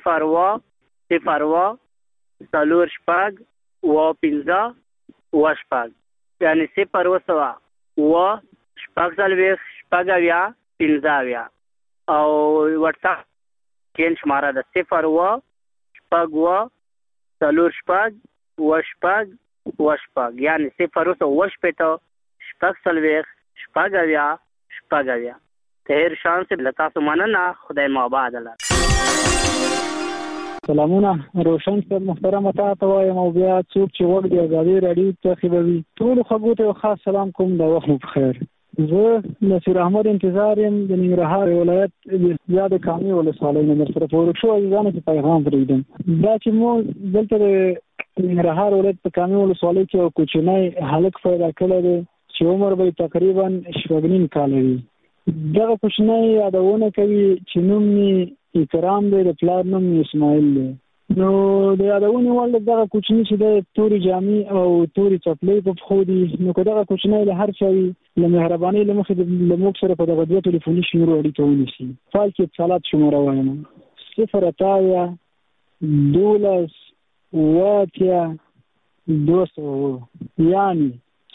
0 یعنی 0 او واتساپ کې شماره ده 0 یعنی 0 تهر شان سے لتا سماننا خدای ماباد الله. سلامونه روشن صاحب محترم، تاسو وایم او بیا څوک چې وګ دی آزادۍ رادیو ته خبروي ټول خبرو ته خاص سلام کوم. د وخت بخیر. زه نصیر احمد انتظار يم د ننګرهار ولایت د زیاد کامي ولسوالۍ نه سره پورې شو ځان ته پیغام پرېږدم. دا چې مو دلته د ننګرهار ولایت په کامي ولسوالۍ کې یو کوچنی هلک پیدا کړی دی چې عمر به تقریبا 9 کال وي. دغه کوچنی یادونه کوي چې نوم یې اکرام دی، د پلار نوم اسماعیل دی. نو د یادونې وړ دغه کوچنی چې د تورې جامې او تورې چپلۍ په پښو دي، نو که دغه کوچنی له هر چا وي له مهربانۍ له مخې له موږ سره په دغه 2 ټلیفوني شمیرو اړیکه ونیسي. فایل کې اتصالات شماره وایم 0 یعنی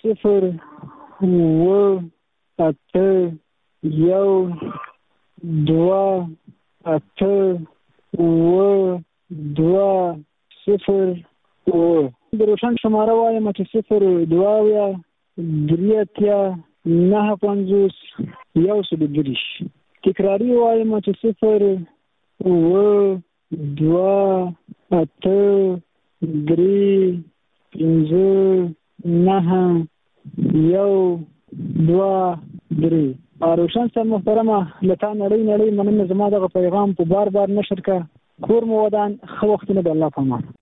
0 د روشن شماره وایم چې 0 تکراری وایم چې 0 روشن صاحب محترمه لتا نړۍ مننه زما دغه پیغام په بار نشر کا کور مو ودان خو وخت نه د الله په امان.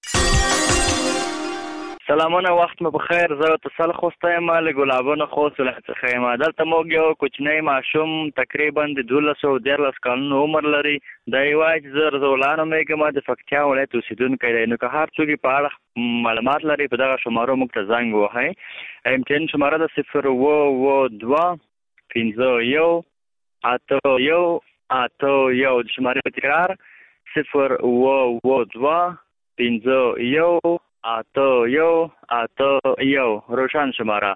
سلامونه، وخت مو بخیر. زه اتصال خوستایم له ګلابونو خوست ولایت څخه یم. دلته موږ یو کوچنی ماشوم تقریبا د 12 کلونو عمر لري. دی وایي چې زه رضوالله نومیږم، د پکتیا ولایت اوسیدونکی دی. نو که هر څوک په اړه معلومات لري په دغه شمارو موږ ته زنګ ووهئ. امتحان شماره ده 0 د شمارې په تکرار 0 روشن شماره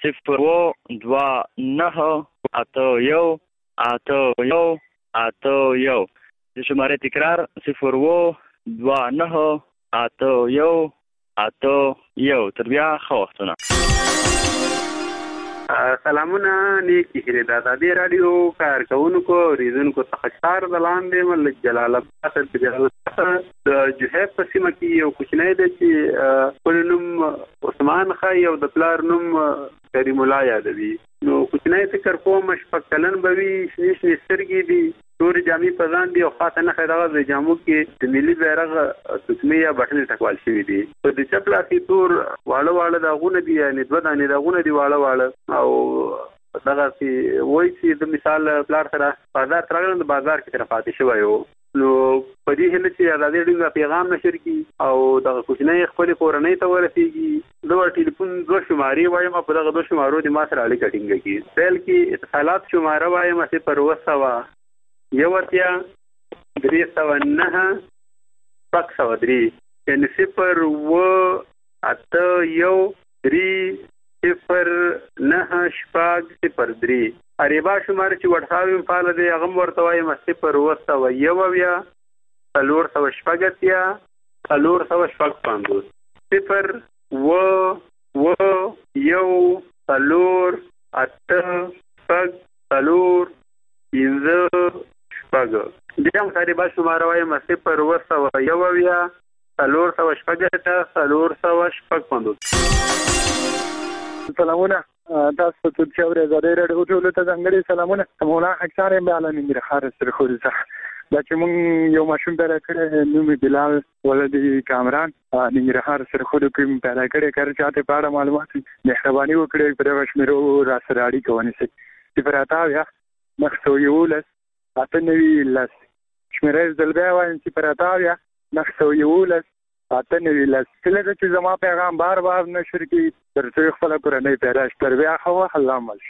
02981 د شمارې تکرار 02981 تر بیا ښه وختونه. سلامونه، نیکی هیله د آزادۍ رادیو کارکونکو اوریدونکو څخه ښار د لاندې ملک جلال آباد د جوهیب په سیمه کې یو کوچنی دی چې خپل نوم عثمان ښایي او د پلار نوم کریم الله یادوي. نو کوچنی فکر کوم 6 کلن به وي، شنې سترګې دي تورې جامې په ځان دي او خاصه نښه دغه د جامو کې د ملي بیرغ تسمې یا بټنې ټکوال شوي دي. په د چپ لاس کې تور واړه داغونه دي، یعنې 2 دانې داغونه دي واړه او دغه وایي چې د مثال پلار سره بازار ته راغلم، د بازار کې تر پاتې شوی و. نو په دې هله چې ازادي راډیو پیغام نشر کی او دغه کوچنۍ خپل کورنۍ ته ورسیږي، د ټلیفون 2 شمارې وایم، په دغه 2 شمارو د ما سره اړیکه ټینګه کی. فعل کې اتصالات شماره وایم 0 یوتیا 309 603 یعنی 0 اریبا شماره چې وټساپ فعال دی هغه ورته وایم 0 یویا 400 450 بیا هم اریبا شماره وایم 0 یویا 450. سلامونه، تاسو ته چې اورئ ازادي راډیو ټول ته ځانګړي سلامونه. مولا حکسار یم عالم ننګرهار سره خوري دا چې مونږ یو ماشوم پیدا کړی نوم بلال ولدي کامران ننګرهار سره خوري کوم پیدا کړی کار چاته پاړه معلومات مهرباني وکړئ په دغه شمیرو را سره اړیکه ونیسئ. صفراتاویا 911 890 شمیره زلبیا وایم صفراتاویا 911 890 کله چې زما پیغام بار نشر کی ترڅو خپل کورنۍ پیدا شتر بیا خو الله مل.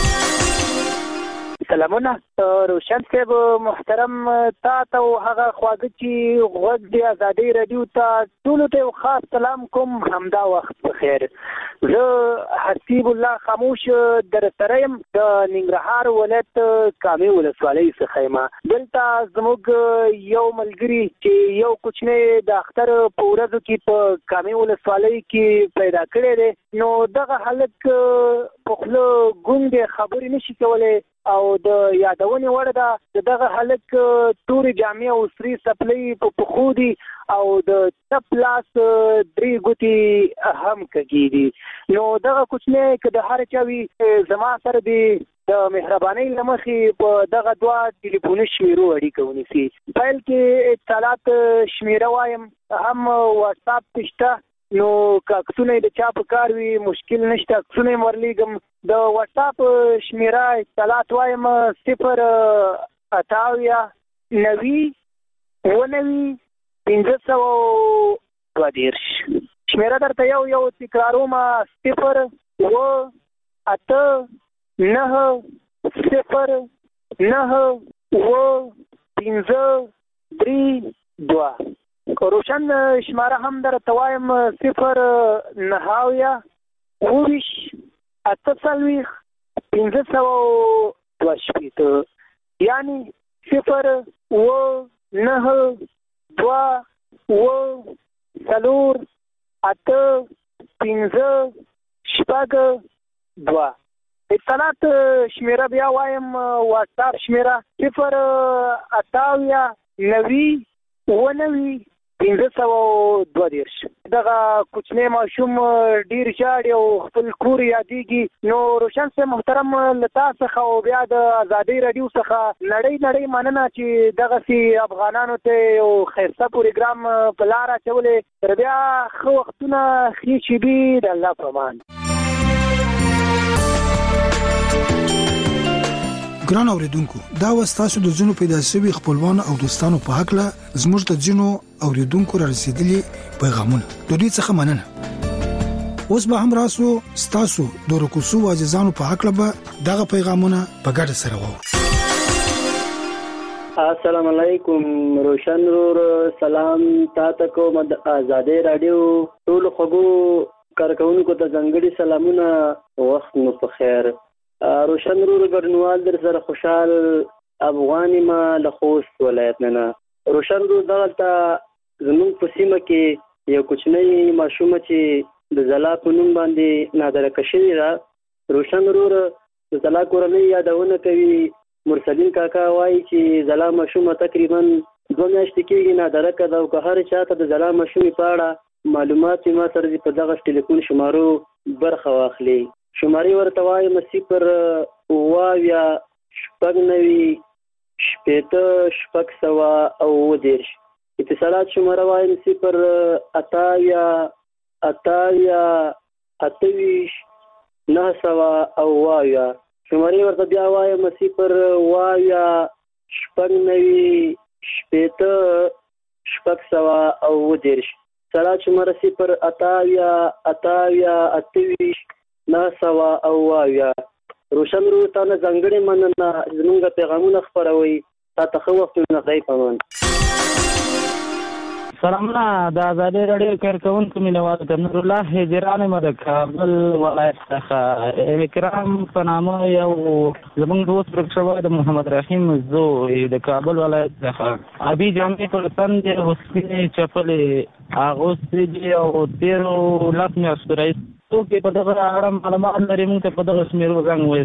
سلامونه روشن صاحب محترم، تا ته هغه خواږه چې غوږ دی ازادي راډیو ته ټول ته خاص سلام کوم. همدا وخت بخیر. زه حسیب الله خاموش در سره يم د ننګرهار ولایت کامې ولسوالۍ څخه یم. دلته زموږ یو ملګری چې یو کوچنی د اختر په ورځو کې په کامې ولسوالۍ کې پیدا کړی دی، نو دغه هلک په خوله ګونګ خبرې نشي کولی او د یادونې وړ ده دغه هلک تورې جامې او سرې څپلۍ په پښو دي او د چپ لاس 3 ګوتې هم کږې دي. نو دغه کوچنی که د هر چا وي زما سره دی د مهربانۍ له مخې په دغه 2 ټلیفوني شمیرو اړیکه ونیسي. پیل کې اتصالات شمیره وایم، هم واتساپ شته، نو عکسونه د چا په کار وي مشکل نشته، عکسونه ورلیږم. د واتساپ شمیره اتصالات وایم 0 اتاویا 90 520. شمیره درته یو تکراروم 0 8 9 0 9 5 3 2. روشن شماره هم درته وایم 0 9 28 520 یعنی 0 9 2 4 8 5 2. اتصالات شمیره بیا وایم واتساپ شمیره 0 اتاویا 90 520. دغه کوچنی ماشوم ډیر ژاړي او خپل کور یادېږي. نو روشن صاحب محترم له تا څخه او بیا د ازادي راډیو څخه نړۍ مننه چې دغسې افغانانو ته یو ښایسته پروګرام په لاره اچولی. تر بیا ښه وختونه، ښې شېبې، د الله په امان. ګران اوریدونکو، دا وستاسو د ځینو پیدا شوی خپلوانو او دوستانو په حق له زموږ د ځینو اوریدونکو را رسیدلي پیغامونه. د دې څخه مننه. اوس به هم راسو ستاسو د رکوسو عزیزانو په حق له دغه پیغامونه په ګډه سره وو. السلام علیکم روشن رور، سلام تاسو کوم د ازادي راډیو ټول خوګو کارکونکو ته ځانګړي سلامونه. وخت مو په خیر. روشن رور ګرنوال در سره خوشحال افغاني ما له خوست ولایت نه. روشن رور دغلته زموږ په سیمه کې یو کوچنی ماشوم چې د زلا په نوم باندې نادرکه شوې ده. روشن رور د زلا کورنۍ یادونه کوي. مرسلین کاکا وایي چې زلا ماشومه تقریبا 2 میاشتې کېږي نادرکه ده، او که هر چاته د زلا ماشومې په اړه معلومات ما سره په دغه ټلیفون شمارو برخه واخلي. شمارې ورته وایم 0 اویا 6 9 6 0 اتصالات شماره وایم 0 اتاویا 28 900 شمارې ورته بیا وایم 0 وایا 99 0 صلات شماره 0 اتاویا 28 900 روشن روتانه ځانګړې مننه زموږ پیغامونه خپروي تاسو خو وختونه ځای پمن سلامونه د آزادۍ رادیو کارکونکو مینوالو ته نور الله هجران مد کابل ولایت څخه اکرام په نامه یو زموږ دوست پرښو د محمد رحیم زوی د کابل ولایت څخه ابي جامع پر تند وسپینې چپلې اغوستې او 13 لاک میاشتې راځي کې په دغه اړه معلومات لري موږ ته په دغه شمیرو زنګ وایي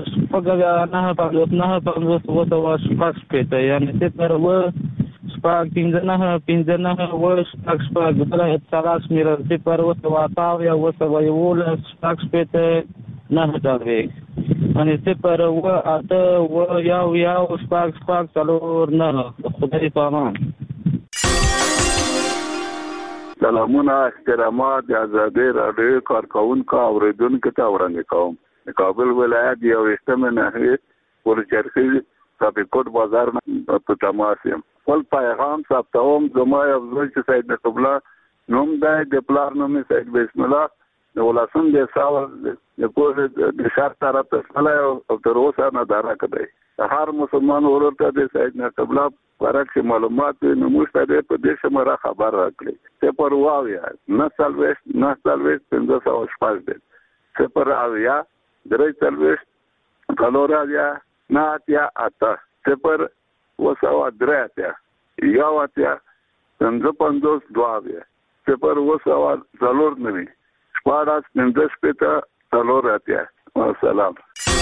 0.9 یعنی 0 شپږ 15 شپږ بل اتصالات شمیره 0 وسواتاویا وسوایول شپږ نه دغه باندې 0 یو شپږ څلور نه خدای په امان سلامونه احترامات د آزادۍ رادیو کارکونکو اوریدونکو ته وړاندې کوم د کابل ولایت یو استمه نه ورچرخي سابقوت بازار په تماس یم ول پیغام ثبتوم زما یو ځل چې سید نصب الله نوم دی د پلار نوم سید بسم الله د ولاسم د ساو د کوه د شرط طرف ته او تر اوسه نه دارا کړی هر مسلمان ورته د سید نصب الله ورکه معلومات نو مستعد په دې شماره خبر راکړي ته پر واویا نه سالويس 500 شپږ دي ته پر اویا درې سالويس کالوریا نه اتیا اته ته پر وسو دراتیا یا واتیا 550 دواویا ته پر وسو ضرور نه شپاړس 15 ضرورتیا والسلام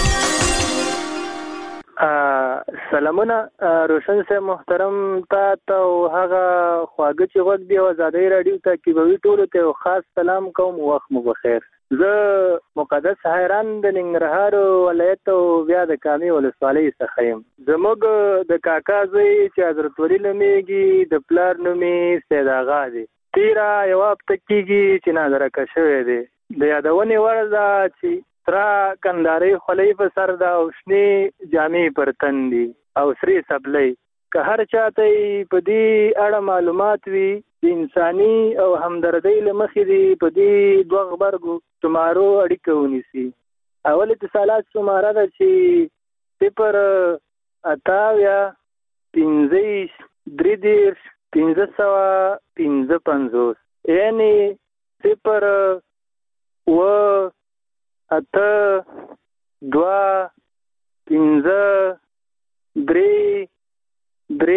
سلامونه روشن سے محترم تا او هغه خواږه چې وخت دی آزادۍ رادیو ته کیبوي ټولو ته خاص سلام کوم وخت مو بخیر زه مقدس حیران د ننګرهار ولایت او بیا د کامي ولسوالۍ څخه یم زموږ د کاکا زوی چې حضرت ولی نومیږي د پلار نومي سید آغا دی تیرا یو هفته کېږي چې نادره شوی دی د یادونې وړ ده چې ترا کنداري خولۍ په سر دا او شنې جامې پر تن دي او سری سبلۍ که هر چاته په دې اړه معلومات وي د انساني او همدردۍ له مخې دي په دې دوه غبرګو شمارو اړیکه ونیسي اول اتصالات شماره ده چې 0 یعنی 0 اته 2 5 3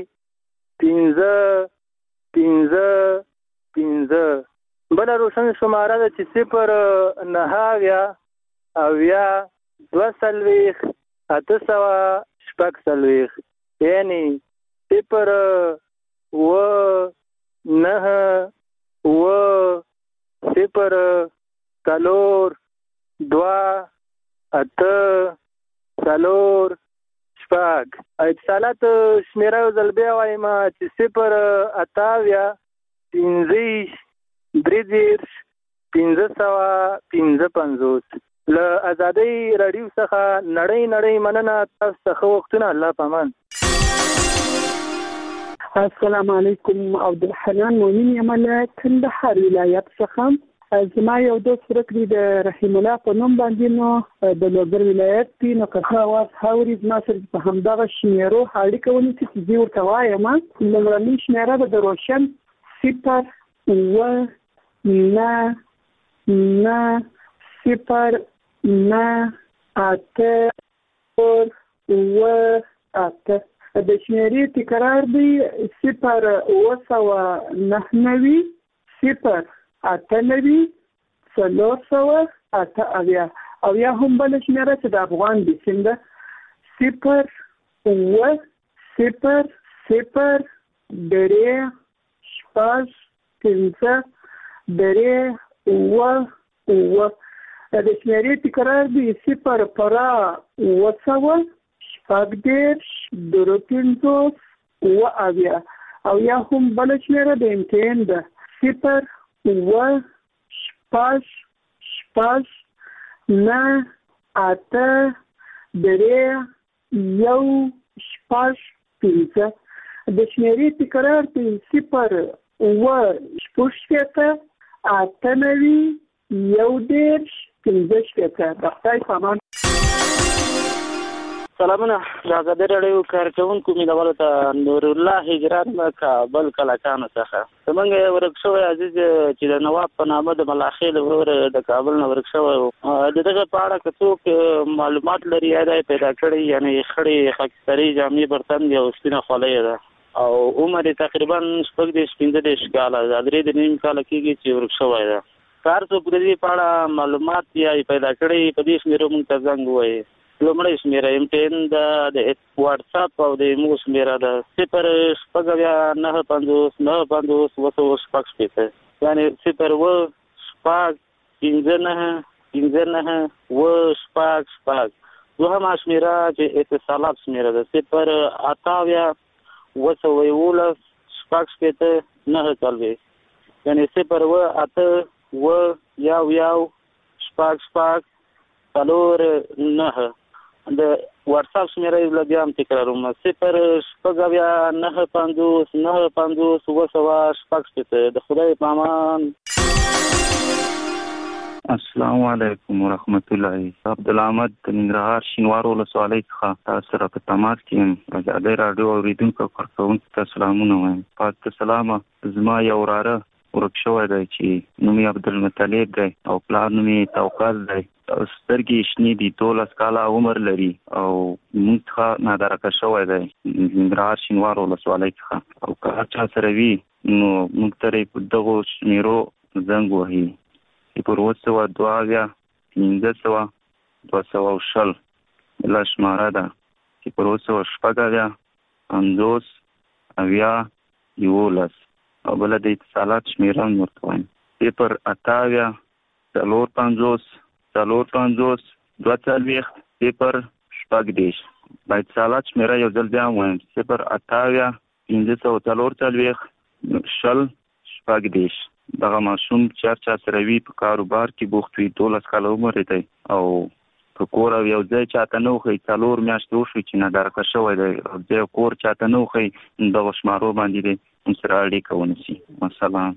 بل روشن شماره ده چې 0 9 اویا 2 8 یعنی 0 9 0 2 8 شپږ اتصالات شمیره ځل بیا وایم چې 0 اتاویا 15 555 له آزادۍ رادیو څخه نړۍ مننه تاسو څخه وختونه الله پامان السلام علیکم عبدالحنان مؤمن یم له کندهار ولایت څخه زما یو دوست ورکړي د رحیم الله په نوم باندې نو د لوګر ولایت کې نو که خواص هاوري زما سره په همدغه شمیرو اړیکه ونیسي چې زه ورته وایم لومړنۍ شمیره به د روشن 0 د شمیرې تکرار دی 0 اتنوي 300 او یا هم بل شمیره چې د افغان د سند 0 درې شپږ 15 درې د شمیرې تکرار دی 0 شپږ 050 او یا هم بل شمیره د امتحان ده 0-8-9-3-1-6-5 د شمیرې تکرار په 0-8-9-15 د خدای په امان. سلامونه د آزادۍ راډیو کارکوونکو مینوالو ته نور الله هجران کابل کلکانو څخه زمونږ ورک شوی عزیز چې د نواب په نامه د ملاخیل ورور د کابل نه ورک شوی و د دغه په اړه که څوک معلومات لري یا دا پیدا کړی یعنی خړې خاکستري جامې برتن یا سپینه خولۍ ده او عمر تقریبا 15 کاله د 3 کاله کېږي چې ورک شوی ده. کار څوک د دې په اړه معلومات یا پیدا کړی په دې شمیرو موږ ته زنګ ووایي. لومړی شمیره امتحان د واتس اپ او د ایمو شمیره ده 0-9-50-9-50-9-50 یعنی 0-15-9-15-9-15. دوهمه شمیره چې اتصالات شمیره ده 0-8-9-9 یعنی 0-8-9 د واتس اپ شمیره یې بیا هم تکراروم 0-9-50-9-50-9-50 د خدای په امان. السلام علیکم ورحمت الله. عبدالحمد د ننګرهار شینوار ولسوالۍ څخه تاسو سره په تماس کې یم. آزادۍ راډیو اوریدونکو کارکوونکو ته سلامونه وایم. پاک سلامه. زما یو وراره ورک شوی دی چې نوم یې عبدالمطلب دی او پلار نوم یې توکل دی. سترګې شنې دي 12 کاله عمر لري او موږ څخه نادرکه شوی دی ننګرهار شینوار ولسوالۍ څخه او که هر چا سره وي نو موږ ته په دغو شمیرو زنګ وهي 0-200-15-210 بله شماره ده 0-50-50-11 او بله د اتصالات شمیره هم ورته وایم 0-8-50-240 اتصالات شمیره یو ځل بیا هم وایم 0-8-540 دغه ماشوم چې چا سره وي په کاروبار کې بوخت وي 12 کاله عمر دی او په کور او یو ځای چاته نه وخی 4 میاشتې وشوي چې نادرکه شوی دی او ځای کور چاته نه وخی دغه شمارو باندې دی سره اړیکه ونیسي. السلام.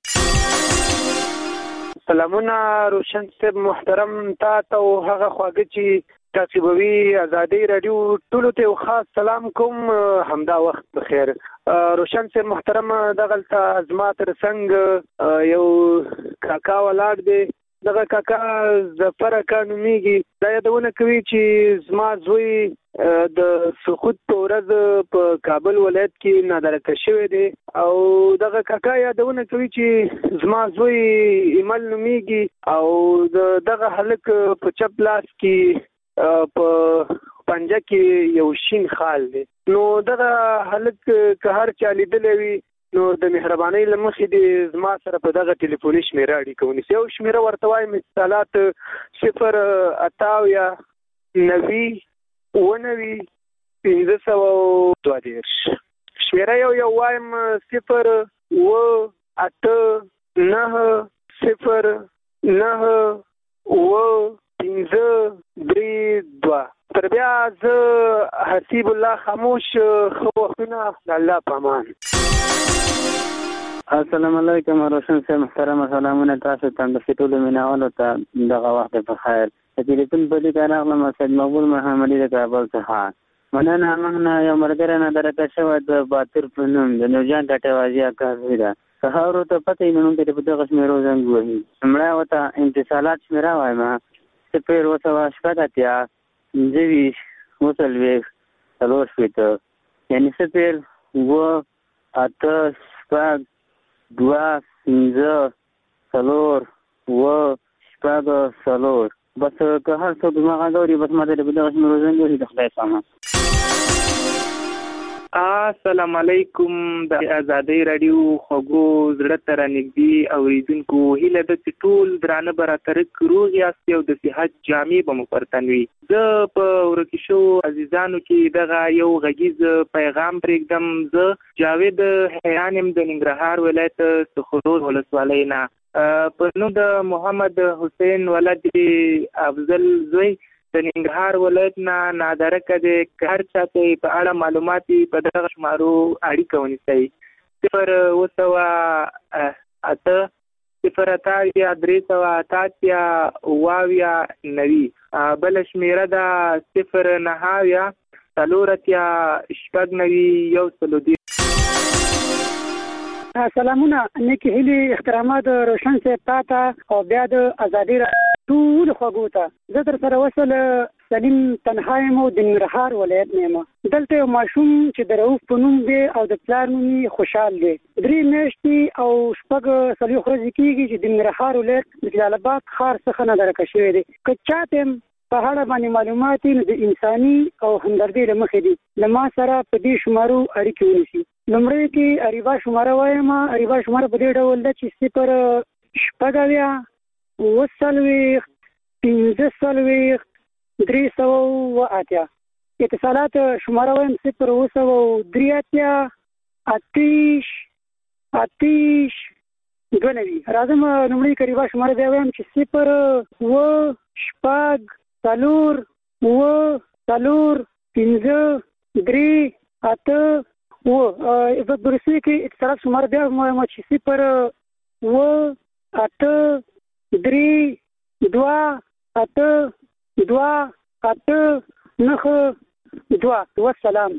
سلامونه روشن صاحب محترم تا ته هغه خواږه چې تعقیبوي آزادۍ راډیو ټولو ته خاص سلام کوم. همدا وخت بخیر. روشن صاحب محترم دغلته زما تر څنګ یو کاکا ولاړ دی. دغه کاکا ظفر اکا نومیږي. دا یادونه کوي چې زما زوی د سقوط په ورځ په کابل ولایت کې نادرکه شوی دی او دغه کاکا یادونه کوي چې زما زوی ایمل نومیږي او دغه هلک په چپ لاس کې په پنجه کې یو شین خال دی. نو دغه هلک که هر چا لیدلی وي نو د مهربانۍ له مخې د زما سره په دغه ټلیفوني شمیره اړیکه ونیسي. یو شمیره ورته وایم اتصالات 0-8-9-15-210 شمیره یو وایم 0-8-9-9-15-3-2 تر بیا زه حسیب الله خاموش ښه وختونه د الله په امان. السلام علیکم روشن صاحب محترم سلامونه تاسو ته د ټولو مینوالو ته دغه وخت په خیر. د تلیفون په لیک راغلم سید مقبول محمدي د کابل څخه. مننه موږ نه یو ملګری نادرکه شوی د باتر په نوم د نورجان ټاټه واجیا کاروي ده. سهارو ته پته یې نوم ته په دغه شمیرو زنګ وهي. مړه وته انتصالات شمیره وایم 0-240 یعنی 0-8-2-15-3 بس که هر څوک زما غږ اوري بس ماته د دغه شمیرو زنګ وهي د خدای په امان. السلام علیکم د آزادۍ رادیو خوږو زړه ته رانږدې اورېدونکو هیله ده چې ټول درانه به راترک روغ یاست او د صحت جامې به مو پر تن وي. زه په ورکې شوو عزیزانو کې دغه یو غږیز پیغام پرېږدم. زه جاوید حیان یم د ننګرهار ولایت سخرور ولسوالۍ نه. په نوم د محمد حسین ولد افضل زوی د ننګرهار ولایت نه نادرکه د هر چاته په اړه معلومات په دغه شمارو اړیکه ونیسئ 0 بل شمیره ده 0 سلامونه نیکی هیلی احترامات روشن صاحب تاته او بیا د ازادي ټول خوږو ته. زه در سره وصل سلیم تنها یم د ننګرهار ولایت نه یم. دلته یو ماشوم چې د رؤف په نوم دی او د پلار نوم یې خوشحال دی. 3 میاشتې او 4 ورځې کېږي چې د ننګرهار ولایت د جلال آباد ښار څخه نادرکه شوی دی. که چاته په اړه باندې معلومات نو د انساني او همدردۍ له مخې دي له ما سره په دې شمارو اړیکې ونیسي. لومړی کې اریبا شماره وایم. اریبا شماره په دې ډول ده چې 0 380 اتصالات شماره وایم 0 راځم لومړی کې اریبا شماره دی وایم چې 0 برسي کې اتصالات شماره بیا وایم چې 0 والسلام.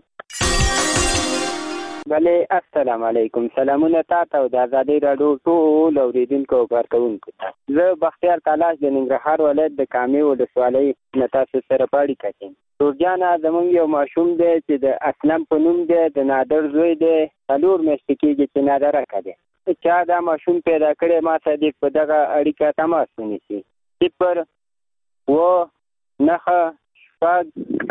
بله السلام علیکم. سلامونه تاسو او د آزادۍ رادیو ټول اوریدونکو او کارکونکو ته. زه بختیار تلاش د ننګرهار ولایت د کامې ولسوالۍ نه تاسو سره په اړیکه کې یم. جورجانا زمونږ یو ماشوم دی چې د اسلم په نوم دی، د نادر زوی دی. 4 میاشتې کېږي چې نادرکه دی. چا دا ماشوم پیدا کړی ما صدیق په دغه اړیکه تماس ونیسي. 0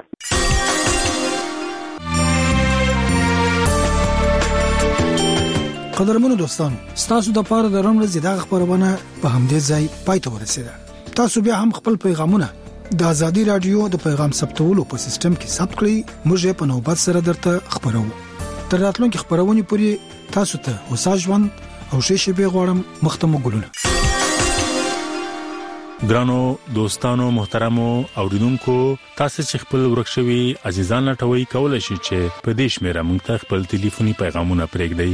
قدرمنو دوستانو، ستاسو د پاره د رمز زیاده خبرونه په همدې ځای پای ته ورسیده. تاسو بیا هم خپل پیغامونه د آزادي رادیو د پیغام ثبتولو په سیستم کې ثبت کړئ. موږ په نوبت سره درته خبرو. تر راتلونکي خبرونه پورې تاسو ته وسا ژوند او شیشه به غواړم. مختمو ګلونه. ګرانو دوستانو محترمو اوریدونکو، تاسو چې خپل ورکشوي عزیزان لټوي کولای شئ چې په دې شمیره مونږ ته خپل ټلیفوني پیغامونه پرېږدئ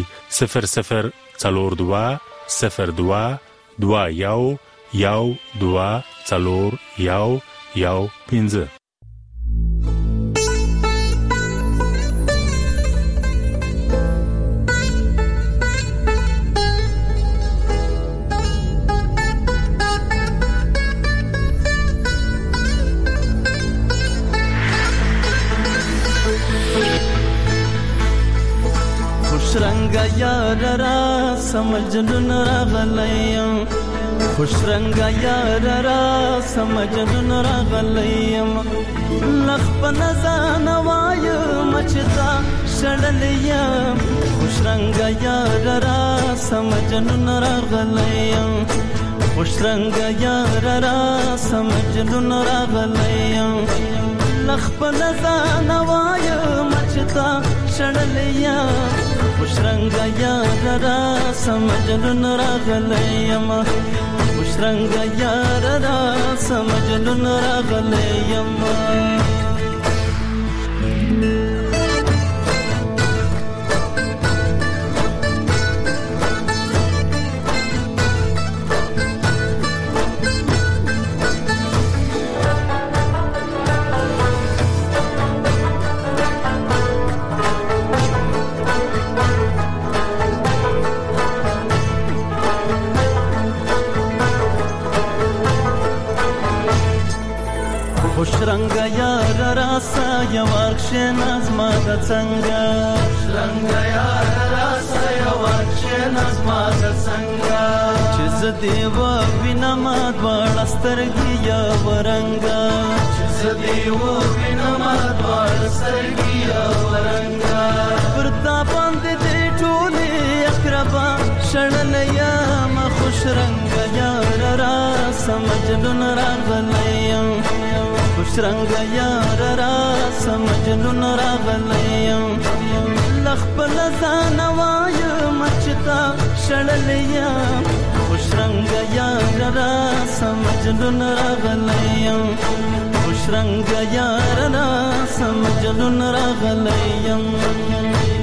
000221241115. رنگا یار را سمجنون راغلیم، خوش رنگا یار را سمجنون راغلیم. لخ پنزان وایم چتا شړلیم، خوش رنگا یار را سمجنون راغلیم، خوش رنگا یار را سمجنون راغلیم. لخ پنزان وایم چتا شړلیم، خوش رنگا یار را سمجنون راغلیم، خوش رنگا یار را سمجنون راغلیم. خوش رنگا یار راسا یا ورکشن از ما د څنګه، خوش رنگا یار راسا یا ورکشن از ما د څنګه. چې زدي و وینم دوړ سترګي یا ورنګا، چې زدي و وینم دوړ سترګي یا ورنګا. پر خوشرنگ یار را سمجنون راغلیم خوشرنگ یار را سمجنون راغلیم لخبل ځان وایم چې تا شړلیم خوشرنگ یار را سمجنون راغلیم خوشرنگ یار را سمجنون راغلیم